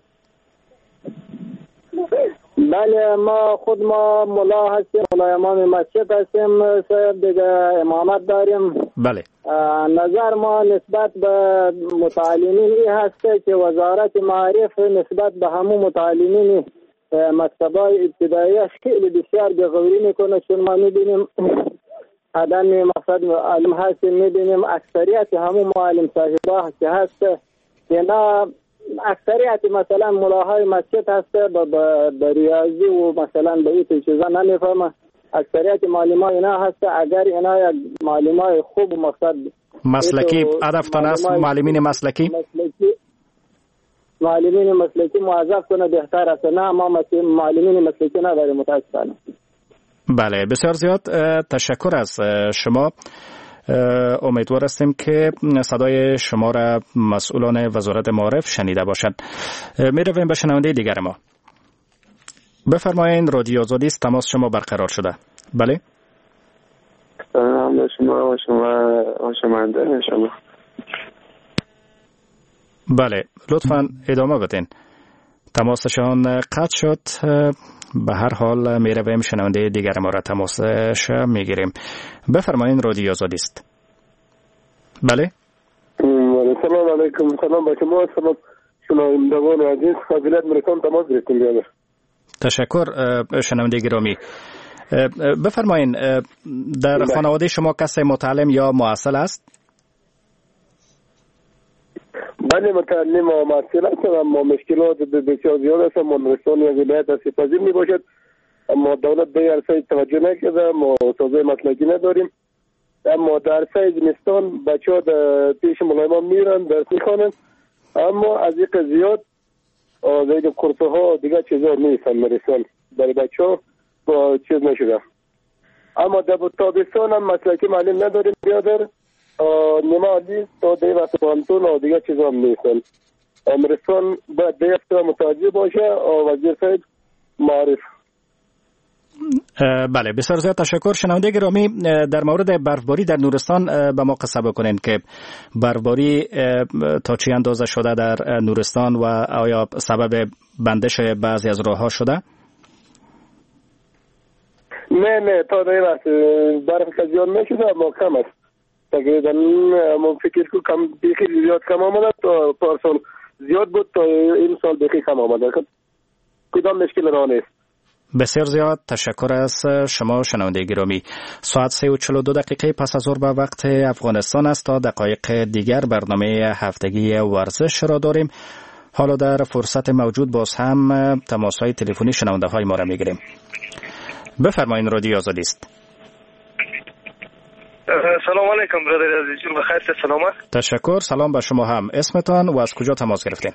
بله ما خود ما ملا هستیم، ملا امام مسجد هستیم، صاحب دیگه امامت داریم. بله. نظر ما نسبت به متعلمین این هسته که وزارت معارف نسبت به همون متعلمین مکتبای ابتدایی خیلی بسیار بی‌غوری میکنه، چون ما میبینیم عدم مقصد معلم هستیم، میبینیم اکثریت همون معلم صاحبا که هسته که نه اکثریت مثلا ملاهای مسجد هسته به ریاضی و مثلا به این چیزا نمیفهمه. اکثریت معلمای اینا هسته، اگر اینا یک معلمای خوب مقصد مسلکی هدفتان است، معلمین مسلکی مسلکی معلمین مسلکی موظف کنه بهتر است. نه ما معلمین مسلکی نداریم متاسفانه. بله بسیار زیاد تشکر از شما. امیدوار هستیم که صدای شما را مسئولان وزارت معارف شنیده باشند. می رویم به شنونده دیگر ما. بفرمایید رادیو آزادی است، تماس شما برقرار شده. بله سلام به شما و شما و شنونده شما. بله لطفاً ادامه بدین. تماسشان قطع شد. به هر حال می رویم شنونده دیگر ما را تماسش می گیریم. بفرمایید رادیو آزادی است. بله سلام علیکم. سلام با شما. سلام شنوندگان عزیز. قابلیت مرکان تماس گرفتیم. بیانه تشکر شنونده گرامی. بفرمایید در خانواده شما کسی متعلم یا مواصل است؟ بله متعلم و مواصل است، اما مشکلات بسیار زیاد است. مدرسان یا ولایت است پذیر می باشد، اما دولت به عرصه توجه نکرده. ما استادای مسلکی نداریم، اما در عرصه زمستان بچه ها پیش ملایمان میرن درس میخوانند، اما از یک زیاد دیگه کورس ها دیگه چیزا نیستن مرسان برای بچه ها با چیز نشده. اما در تابستان هم مسلکی معلم نداریم بیادر نمالی تا دی وقت پانتون و دیگه چیزا هم نیستن. امرستان باید دیفت متوجه باشه و وزیر صاحب معارف. بله بسیار زیاد تشکر. شنونده گرامی در مورد برفباری در نورستان به ما قصه بکنین که برفباری تا چی اندازه شده در نورستان و آیا سبب بندش بعضی از راه ها شده؟ نه نه تا دی وقت برف زیاد نشده اما کم است. تقریبا من فکر کنم کم بیخی زیاد کم آمده، تا پارسال زیاد بود تا این سال بیخی کم آمده. کدام مشکل راه نیست. بسیار زیاد تشکر از شما شنونده گرامی. ساعت سه و چهل و دو دقیقه پس از ظهر به وقت افغانستان است. تا دقایق دیگر برنامه هفتگی ورزش را داریم. حالا در فرصت موجود باز هم تماس‌های تلفنی شنونده های ما را میگیریم. بفرمایید رادیو آزادی است. سلام علیکم برادر عزیز. بخیر سلامت. تشکر. سلام به شما هم. اسمتان و از کجا تماس گرفتین؟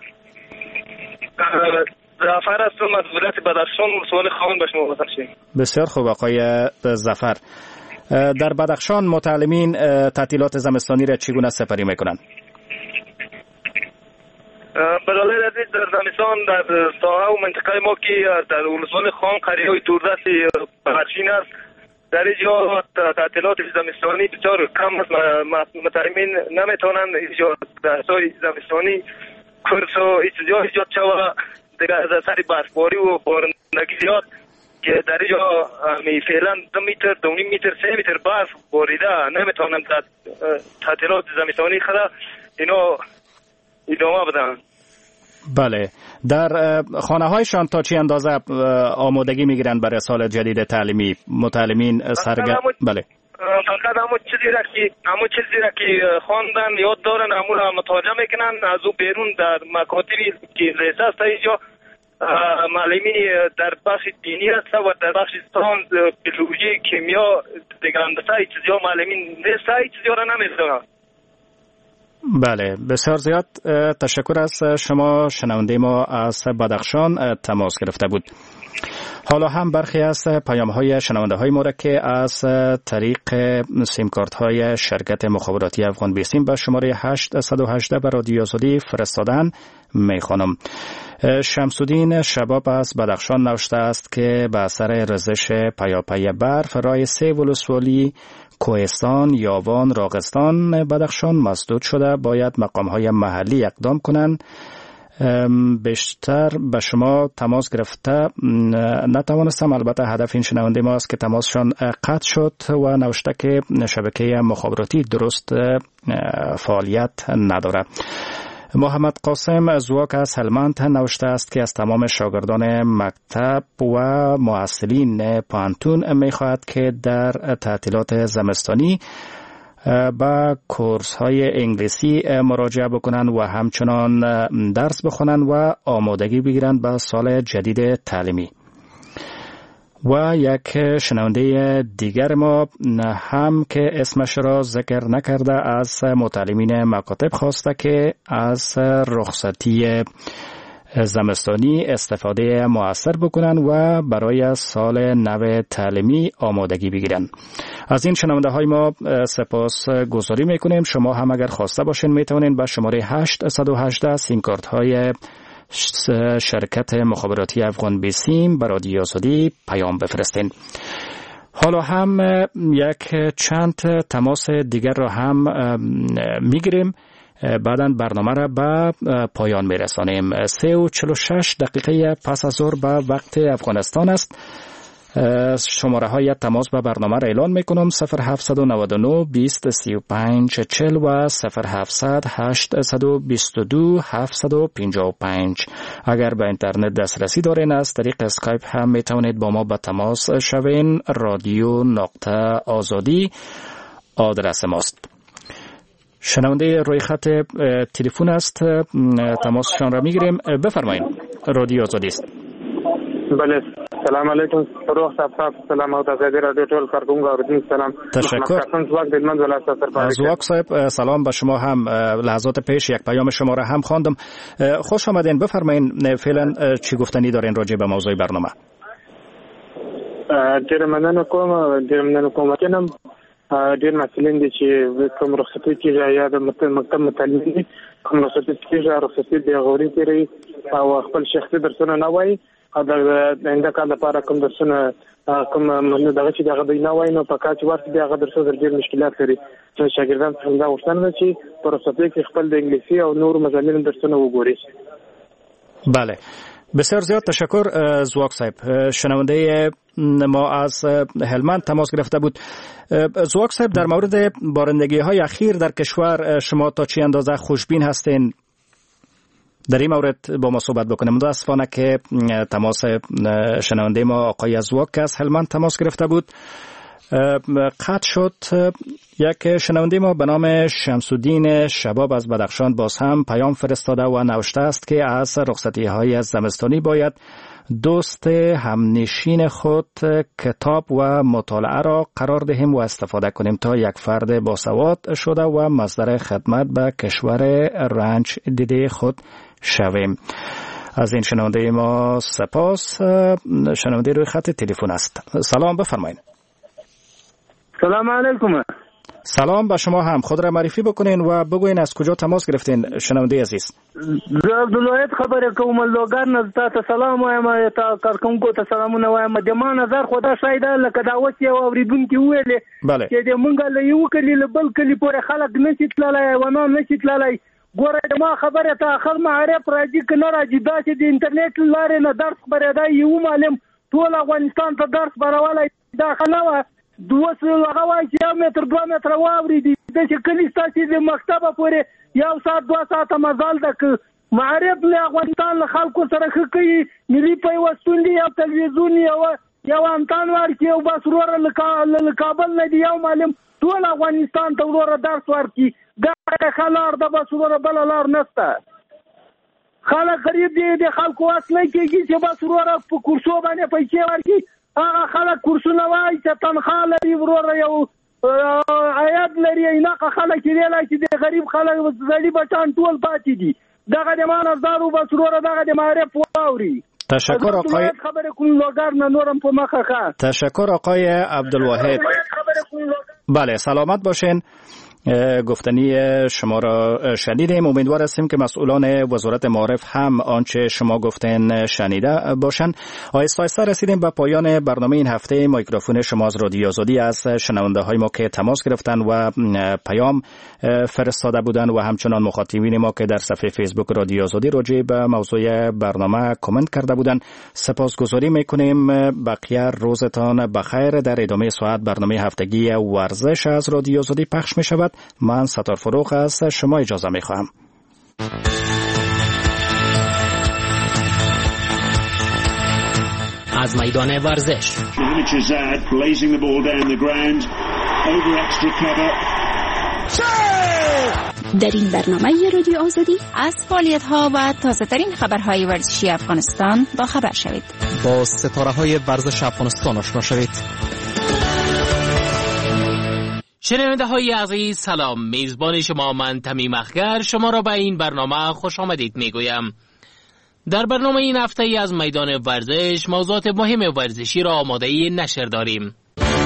ظفر هستم از ولایت بدخشان. سوال خواهم به شما بپرسم. بسیار خوب آقای ظفر. در بدخشان متعلمین تعطیلات زمستانی را چگونه سپری میکنند؟ برادر عزیز در زمستان در ساحه و منطقه ما که در ولسوال خان قریه توردست برچین است، در اینجا تعطیلات زمستانی بسیار کم است. متعلمین نمیتونند اینجا درس‌های زمستانی کورس و اینجا ایجاد شود. دیگر از اثر برفباری و بارندگی زیاد که در اینجا فعلا دو متر دو نیم متر سه متر برف باریده، نمیتونند تعطیلات زمستانی خدا اینا ادامه بدن. بله. در خانه هایشان تا چی اندازه آمادگی میگیرند برای سال جدید تعلیمی متعلمین سرگرم؟ بله فقط همون چیزی را که همون چیزی را که خواندن یاد دارن همون را مطالعه میکنن. از او بیرون در مکاتبی که ریسه است اینجا معلمی در بخش دینی هست و در بخش ساینس بیولوژی کیمیا دیگر اندازه این چیزا معلمین نیست، این چیزا را نمیدونن. بله بسیار زیاد تشکر از شما. شنونده ما از بدخشان تماس گرفته بود. حالا هم برخی از پیام های شنونده های ما را که از طریق سیم کارت های شرکت مخابراتی افغان بیسیم به شماره هشت یک هشت به رادیو آزادی فرستادن می خوانم. شمسودین شباب از بدخشان نوشته است که به اثر رزش پیاپی برف راه سه ولسوالی کوهستان، یاوان، راغستان بدخشان مسدود شده. باید مقام های محلی اقدام کنند. بیشتر به شما تماس گرفته نتوانستم. البته هدف این شنونده ما است که تماسشان قطع شد و نوشته که شبکه مخابراتی درست فعالیت نداره. محمد قاسم زواک از هلمند نوشته است که از تمام شاگردان مکتب و معسلین پانتون می خواهد که در تعطیلات زمستانی با کورس های انگلیسی مراجعه بکنند و همچنان درس بخونند و آمادگی بگیرند به سال جدید تعلیمی. و یک شنونده دیگر ما هم که اسمش را ذکر نکرده از متعلمین مکاتب خواسته که از رخصتی زمستانی استفاده مؤثر بکنن و برای سال نو تعلیمی آمادگی بگیرن. از این شنونده های ما سپاس گذاری میکنیم. شما هم اگر خواسته باشین میتونین به شماره هشت یک هشت سیم کارت های شرکت مخابراتی افغان بیسیم برای رادیو آزادی پیام بفرستین. حالا هم یک چند تماس دیگر را هم میگیریم. بعداً برنامه را به پایان میرسانیم. سه و چل و شش دقیقه پس از ظهر به وقت افغانستان است. شماره های تماس به برنامه را اعلان میکنم: صفر هفت نه نه بیست سی و پنج چهل و صفر هفتصد هشتصد و بیست و دو هفتصد و پنجاه و پنج. اگر به اینترنت دسترسی دارین از طریق اسکایپ هم میتونید با ما به تماس شوین. رادیو نقطه آزادی آدرس ماست. شنونده روی خط تلفن است، تماسشان را میگیریم. بفرمایید. رادیو آزادی است. بله، سلام علیکم. روح صاحب سلام او تاسو د رادیو ټول کارکونکو اوریدونکو سلام. تشکر. زواک صاحب سلام به شما هم. لحظات پیش یک پیام شما را هم خواندم. خوش آمدین. بفرمایید فعلا چی گفتنی دارین راجع به موضوع برنامه؟ ډیر مننه کوم ډیر مننه کوم کنم ډیر مسلین دي چې کوم رخصتي کیږي یا د مکتب متعلمین دي کوم رخصتي کیږي رخصتي د غوري تیری او خپل شخصي درسونه نه وایي د انده کال لپاره کوم درسونه کوم دغه چې دغه دی نه وایي نو په کاچ ورته دغه درسونه ډیر مشکلات لري چې شاګردان څنګه وښتنه چې په رخصتي کې خپل د انګلیسي او نور مضامین درسونه وګوري. بله، بسیار زیاد تشکر زواک صاحب. شنونده ما از هلمند تماس گرفته بود. زواک صاحب در مورد بارندگی های اخیر در کشور شما تا چی اندازه خوشبین هستین؟ در این مورد با ما صحبت بکنیم. متاسفانه که تماس شنونده ما آقای زواک از هلمند تماس گرفته بود قطع شد. یک شنونده ما به نام شمسودین شباب از بدخشان باز هم پیام فرستاده و نوشته است که از رخصتی های زمستانی باید دوست همنشین خود کتاب و مطالعه را قرار دهیم و استفاده کنیم تا یک فرد باسواد شده و مصدر خدمت به کشور رنج دیده خود شویم. از این شنونده ما سپاس. شنونده روی خط تلفن است. سلام، بفرمایید. سلام علیکم. سلام به شما هم. خود را معرفی بکنین و بگوین از کجا تماس گرفتین شنونده عزیز. زه عبدالواحد خبره کوم لوګر نه. تاسو سلام وایم، تا کارکونکو ته سلامونه وایم. د ما نظر خدا شاید لکه دا اوس یو اوریدونکي ویلې چې د مونږ له یو کلی له بل کلی پورې خلک نشي تللی و نه نشي تللی. ګوره د ما خبره ته اخر معرف راځي که نه راځي داسې د انټرنیټ لارې نه درس خبرېدا یو معلم ټول افغانستان ته درس خپرولی دا ښه نه وه. دوس هغه وایي چې یو متر دوه متره واورېدي داسې کلي ستاسې د مکتبه پورې یو ساعت دوه ساعته مزال ده که معرف له افغانستان له خلکو سره ښه کوي. ملي پیوستون دي، یو تلویزیون یو یو امتان ورکړي او بس وروره له کابل نه دي یو معلم ټول افغانستان ته وروره درس ورکړي. دا ښه لار ده، بس وروره بله لار نشته. خلک غریب دي، د خلکو وس نه کېږي چې بس وروره په کورسو باندې پیسې ورکړي. هغه خلک کورسونه وایي چې تنخوا لري وروره یو عاید لري. ایناقه خلک چې دی چې د غریب خلک زړي بچان ټول پاتې دي. دغه د ما نظر و بس وروره دغه د معرف واوري. تشکر آقای خبر کن لاگر نورم په مخه. تشکر آقای عبدالواحد. بله سلامت باشین. گفتنی شما را شنیدیم. امیدوار هستیم که مسئولان وزارت معارف هم آنچه شما گفتین شنیده باشند. آهسته آهسته رسیدیم به پایان برنامه این هفته. میکروفون شما از رادیو آزادی از شنونده های ما که تماس گرفتن و پیام فرستاده بودن و همچنان مخاطبین ما که در صفحه فیسبوک رادیو آزادی راجع به موضوع برنامه کامنت کرده بودن سپاسگزاری میکنیم. بقیه روزتان بخیر. در ادامه ساعت برنامه هفتگی ورزش از رادیو آزادی پخش می شود. من ستار فروغ از شما اجازه می خواهم. از میدان ورزش در این برنامه رادیو آزادی از فعالیت‌ها و تازه‌ترین خبرهای ورزشی افغانستان با خبر شوید. با ستاره‌های ورزش افغانستان آشنا شوید. شنونده های عزیز سلام. میزبان شما من تمیم اخگر شما را به این برنامه خوش آمدید میگویم. در برنامه این هفته ای از میدان ورزش موضوعات مهم ورزشی را آماده نشر داریم.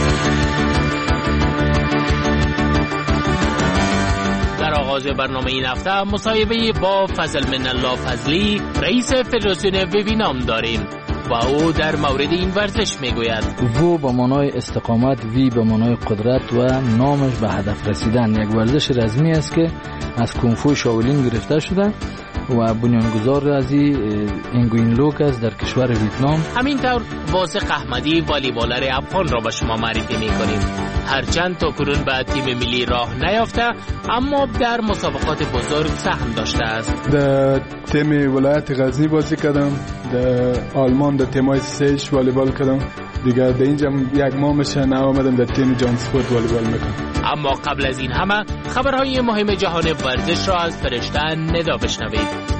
در آغاز برنامه این هفته مصاحبه با فضل من الله فضلی رئیس فدراسیون ویوینام داریم و او در مورد این ورزش میگوید. وو به معنای استقامت، وی به معنای قدرت و نامش به هدف رسیدن. یک ورزش رزمی است که از کونفو شاولین گرفته شده و بنیانگذار از اینگوین لوک است در کشور ویتنام. همینطور واثق احمدی والیبالر افغان را به شما معرفی میکنیم. هرچند تا کنون به تیم ملی راه نیافته اما در مسابقات بزرگ سهم داشته است. در تیم ولایت غزنی بازی کردم، در آلمان در تیمای سیش والیبال کردم. دیگه در اینجا یک ماه میشه نه آمدم در تیم جان سپورت والیبال میکنم. اما قبل از این همه خبرهای مهم جهان ورزش را از فرشته ندا بشنوید.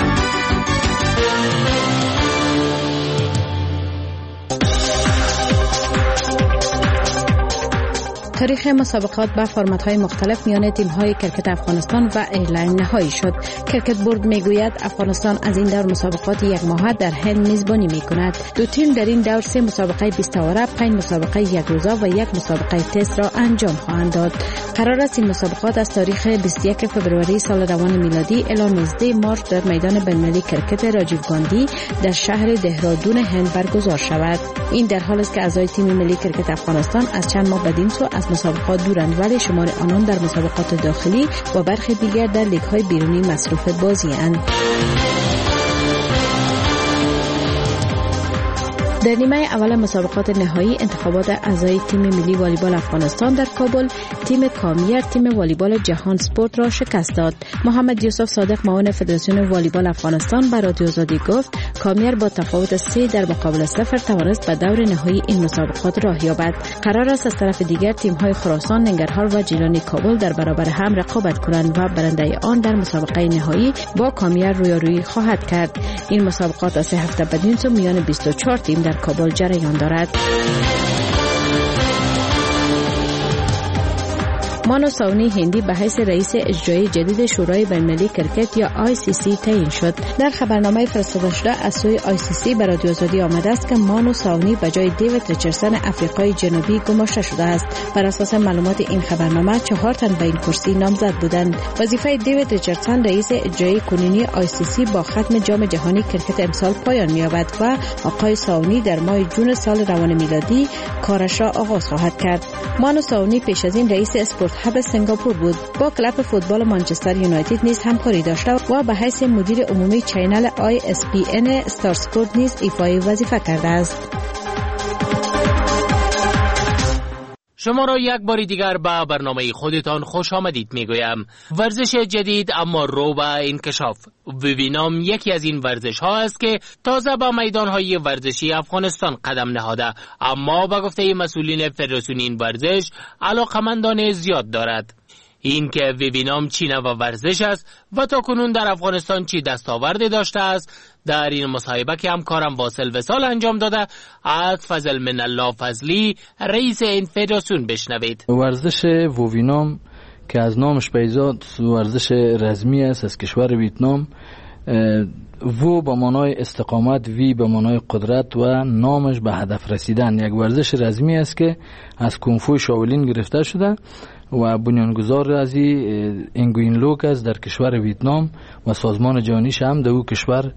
تاریخ مسابقات با فرمت‌های مختلف میان تیم‌های کرکت افغانستان و ایرلند نهایی شد. کرکت بورد میگوید افغانستان از این دور مسابقات یک ماهه در هند میزبانی میکند. دو تیم در این دور سه مسابقه بیست اوره، پنج مسابقه یک روزه و یک مسابقه تست را انجام خواهند داد. قرار است این مسابقات از تاریخ بیست و یک فوریه سال روان میلادی الی نوزده مارچ در میدان بین‌المللی کرکت راجیو گاندی در شهر دهرادون هند برگزار شود. این در حالی است که اعضای تیم ملی کرکت افغانستان از چند ماه بدین سو از مسابقات دورند ولی شمار آنان در مسابقات داخلی و برخی دیگر در لیگ‌های بیرونی مصروف بازی‌اند. در نیمه اول مسابقات نهایی انتخابات اعضای تیم ملی والیبال افغانستان در کابل تیم کامیر تیم والیبال جهان سپورت را شکست داد. محمد یوسف صادق معاون فدراسیون والیبال افغانستان به رادیو آزادی گفت کامیر با تفاوت سه در مقابل صفر توانست به دور نهایی این مسابقات راه یابد. قرار است از طرف دیگر تیم‌های خراسان، ننگرهار و جیلانی کابل در برابر هم رقابت کنند و برنده آن در مسابقه نهایی با کامیر رویارویی خواهد کرد. این مسابقات از سه هفته بدین سو میان بیست و چهار تیم در کابل جریان دارد. مانو ساونی هندی به حیث رئیس اجرایی جدید شورای بین‌المللی کرکت یا آی سی سی تعیین شد. در خبرنامه فرستاده شده از سوی آی سی سی به رادیو آزادی آمده است که مانو ساونی به جای دیوید ریچاردسون افریقای جنوبی گماشته شده است. بر اساس معلومات این خبرنامه چهار تن به این کرسی نامزد بودند. وظیفه دیوید ریچاردسون رئیس اجرایی کنونی آی سی سی با ختم جام جهانی کرکت امسال پایان می‌یابد و آقای ساونی در ماه جون سال روان میلادی کارش را آغاز خواهد کرد. مانو ساونی پیش از این رئیس اسپورت هب سنگاپور بود. با کلب فوتبال مانچستر یونایتد نیز همکاری داشته و به حیث مدیر عمومی چینل آی اس پی ان استار سپورت نیز ایفای وظیفه کرده است. شما را یک بار دیگر به برنامه خودتان خوش آمدید میگویم. ورزش جدید اما رو به انکشاف. ویوینام یکی از این ورزش ها است که تازه به میدان های ورزشی افغانستان قدم نهاده اما به گفته مسئولین فدراسیون این ورزش علاقمندان زیاد دارد. این که ویوینام چی نوع ورزش است و تا کنون در افغانستان چی دستاورد داشته است در این مصاحبه که همکارم واصل وصال انجام داده از فضل من الله فضلی رئیس این فدراسیون بشنوید. ورزش ویوینام که از نامش پیداد ورزش رزمی است از کشور ویتنام و به معنای استقامت، وی به معنای قدرت و نامش به هدف رسیدن. یک ورزش رزمی است که از کونفو شاولین گرفته شده و بنیانگذار از اینگوین لوک است در کشور ویتنام و سازمان جهانیش هم در او کشور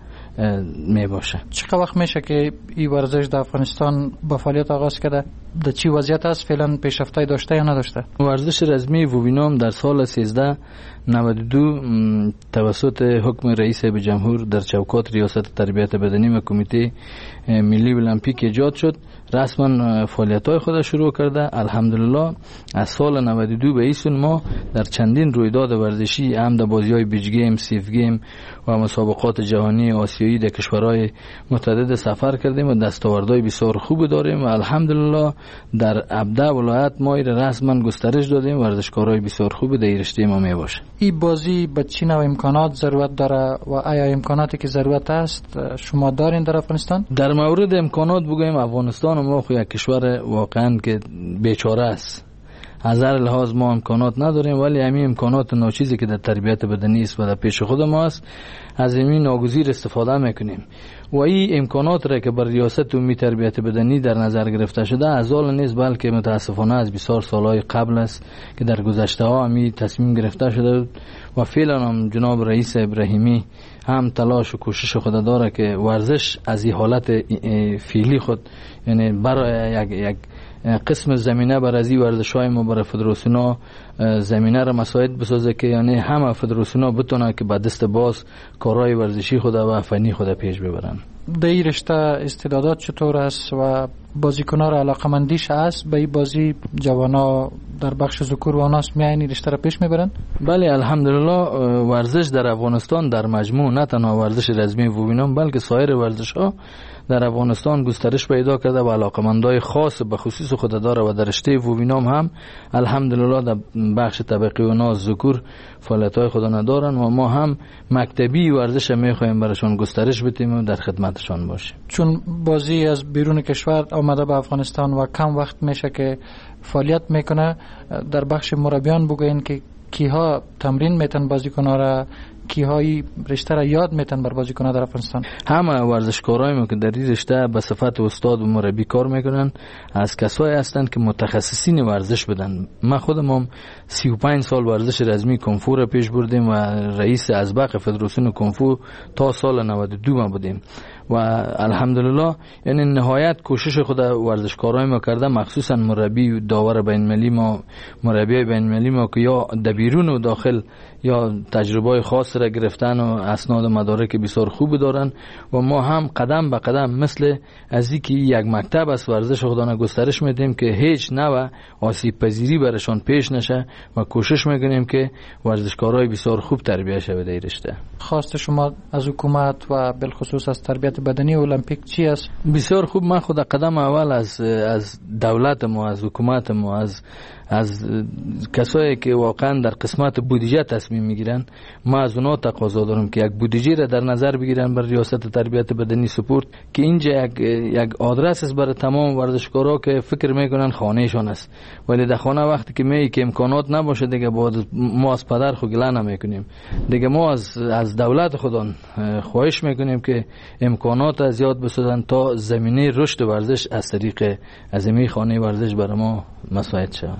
می باشه. چقدر وقت میشه که این ورزش در افغانستان با فعالیت آغاز کرده؟ در چی وضعیت است؟ فعلا پیشرفتی داشته یا نداشته؟ ورزش رزمی ووینام در سال سیزده نود و دو توسط حکم رئیس جمهور در چوکات ریاست تربیت بدنی و کمیته ملی المپیک ایجاد شد. رسما فعالیت‌های خود شروع کرده. الحمدلله از سال نود و دو به این سو ما در چندین رویداد ورزشی هم در بازی‌های بیج گیم، سیف گیم و مسابقات جهانی آسیایی در کشورهای متعدد سفر کردیم و دستاوردهای بسیار خوب داریم و الحمدلله در ابدا ولایت ما را رسما گسترش دادیم. ورزشکارای بسیار خوب در رشته ما می باشه. این بازی به چه نوع امکانات ضرورت داره و آیا امکاناتی که ضرورت است شما دارین در افغانستان؟ در مورد امکانات بگویم افغانستان ما خو یک کشور واقعا که بیچاره است. از هر لحاظ ما امکانات نداریم، ولی همین امکانات ناچیزی که در تربیت بدنی است و در پیش خود ما است از همین ناگزیر استفاده میکنیم و این امکانات را که بر ریاست عمومی تربیت بدنی در نظر گرفته شده از حال نیست، بلکه متاسفانه از بسیار سالهای قبل است که در گذشته ها همین تصمیم گرفته شده و فعلا هم جناب رئیس ابراهیمی هم تلاش و کوشش خود داره که ورزش از این حالت فعلی خود، یعنی برای یک یک قسم زمینه بر از این ورزش‌های ما برای فدراسیون‌ها زمینه را مساعد بسازه که یعنی همه فدراسیون‌ها بتونه که با دست باز کارهای ورزشی خود و فنی خود پیش ببرن. در این رشته استعدادات چطور است و بازیکن‌ها را علاقه‌مندیش است به این بازی؟ جوانا در بخش ذکور و اناث میاین این رشته را پیش میبرن؟ بله الحمدلله ورزش در افغانستان در مجموع نه تنها ورزش رزمی ووینام بلکه سایر ورزش‌ها در افغانستان گسترش پیدا کرده و علاقمندای خاص به خصوص خود داره و در رشته ووینام هم الحمدلله در بخش طبقه و ناز ذکور فعالیت‌های خود ندارن و ما هم مکتبی ورزش می‌خوایم براشون گسترش بدیم و در خدمتشان باشیم. چون بازی از بیرون کشور آمده به افغانستان و کم وقت میشه که فعالیت میکنه، در بخش مربیان بگوین که کیها تمرین میتن بازیکن‌ها را، کیهایی رشته را یاد میتن بر بازیکن‌ها در افغانستان؟ همه ورزشکارایی ما که در این رشته به صفت استاد و مربی کار میکنن از کسایی هستند که متخصصین ورزش بدن. من خودم هم سی و پنج سال ورزش رزمی کنفو را پیش بردیم و رئیس ازبق فدراسیون کنفو تا سال نود و دو ما بودیم و الحمدلله یعنی نهایت کوشش خود ورزشکارای ما کرده، مخصوصا مربی داور بین المللی ما، مربی بین المللی ما که یا در بیرون و داخل یا تجربه خاص را گرفتن و اسناد مدارک بسیار خوب دارن و ما هم قدم به قدم مثل از اینکه یک مکتب از ورزش خودانه گسترش میدیم که هیچ نوع آسیب پذیری برشان پیش نشه و کوشش میکنیم که ورزشکارای بسیار خوب تربیت شود در رشته. خواست شما از حکومت و بالخصوص از تربیت بدنی المپیک چی است؟ بسیار خوب. من خود قدم اول از از دولت ما، از حکومت ما، از از کسایی که واقعا در قسمت بودجه تصمیم میگیرن، ما از اونا تقاضا دارم که یک بودجه را در نظر بگیرن بر ریاست تربیت بدنی سپورت که اینجا یک یک آدرس است برای تمام ورزشکارا که فکر میکنن خانهشان است، ولی در خانه وقتی که می که امکانات نباشه دیگه بعد ما از پدر خو گله نمیکنیم دیگه. ما از از دولت خودان خواهش میکنیم که امکانات زیاد بسازن تا زمینه رشد ورزش از طریق از می خانه ورزش برای ما مساعد شود.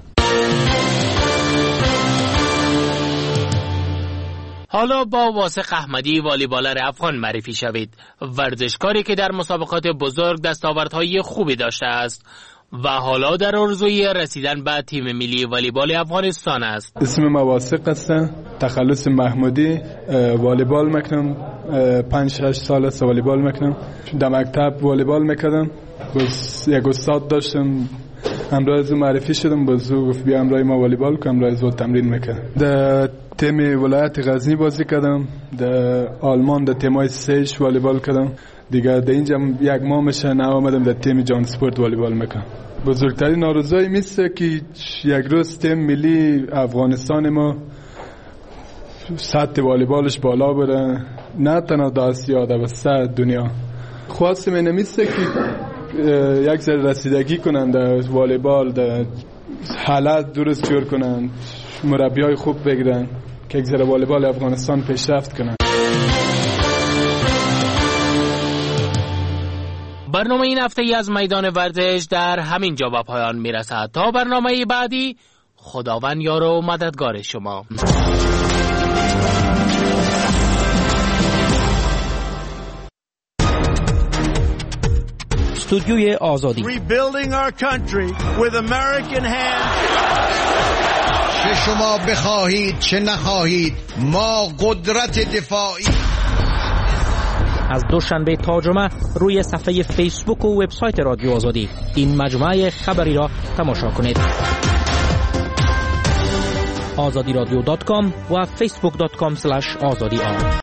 حالا با واسق احمدی والیبالر افغان معرفی شوید، ورزشکاری که در مسابقات بزرگ دستاوردهای خوبی داشته است و حالا در آرزوی رسیدن به تیم ملی والیبال افغانستان است. اسم ما واسق است، تخلص محمودی، والیبال میکنم، پنج شش سال است والیبال میکنم. در مکتب والیبال میکردم، بس یک استاد داشتم همراه از معرفی شدم، باز او گفت بیا همراه ما والیبال کنم، همراه از او تمرین میکنم. در تیم ولایت غزنی بازی کردم، در آلمان در تیمای سیش والیبال کردم دیگه. در اینجا یک ماه میشه نه آمدم در تیم جان سپورت والیبال میکنم. بزرگترین آرزوی میسته که یک روز تیم ملی افغانستان ما سطح والیبالش بالا بره، نه تنها در آسیا در وسط دنیا. خواستم اینه میسته که یک ذره رسیدگی کنن در والیبال، در حالت درست جور کنن، مربیای خوب بگیرن که یک ذره والیبال افغانستان پیشرفت کنن. برنامه این هفته ای از میدان ورزش در همین جا به پایان میرسد. تا برنامه بعدی، خداوند یار و مددگار شما. استودیوی آزادی. Rebuilding our country with American hands. چه شما بخواهید چه نخواهید، ما قدرت دفاعی. از دوشنبه تا جمعه روی صفحه فیسبوک و وبسایت رادیو آزادی این مجموعه خبری را تماشا کنید. آزادی رادیو دات کام و فیسبوک دات کام اسلش آزادی آر.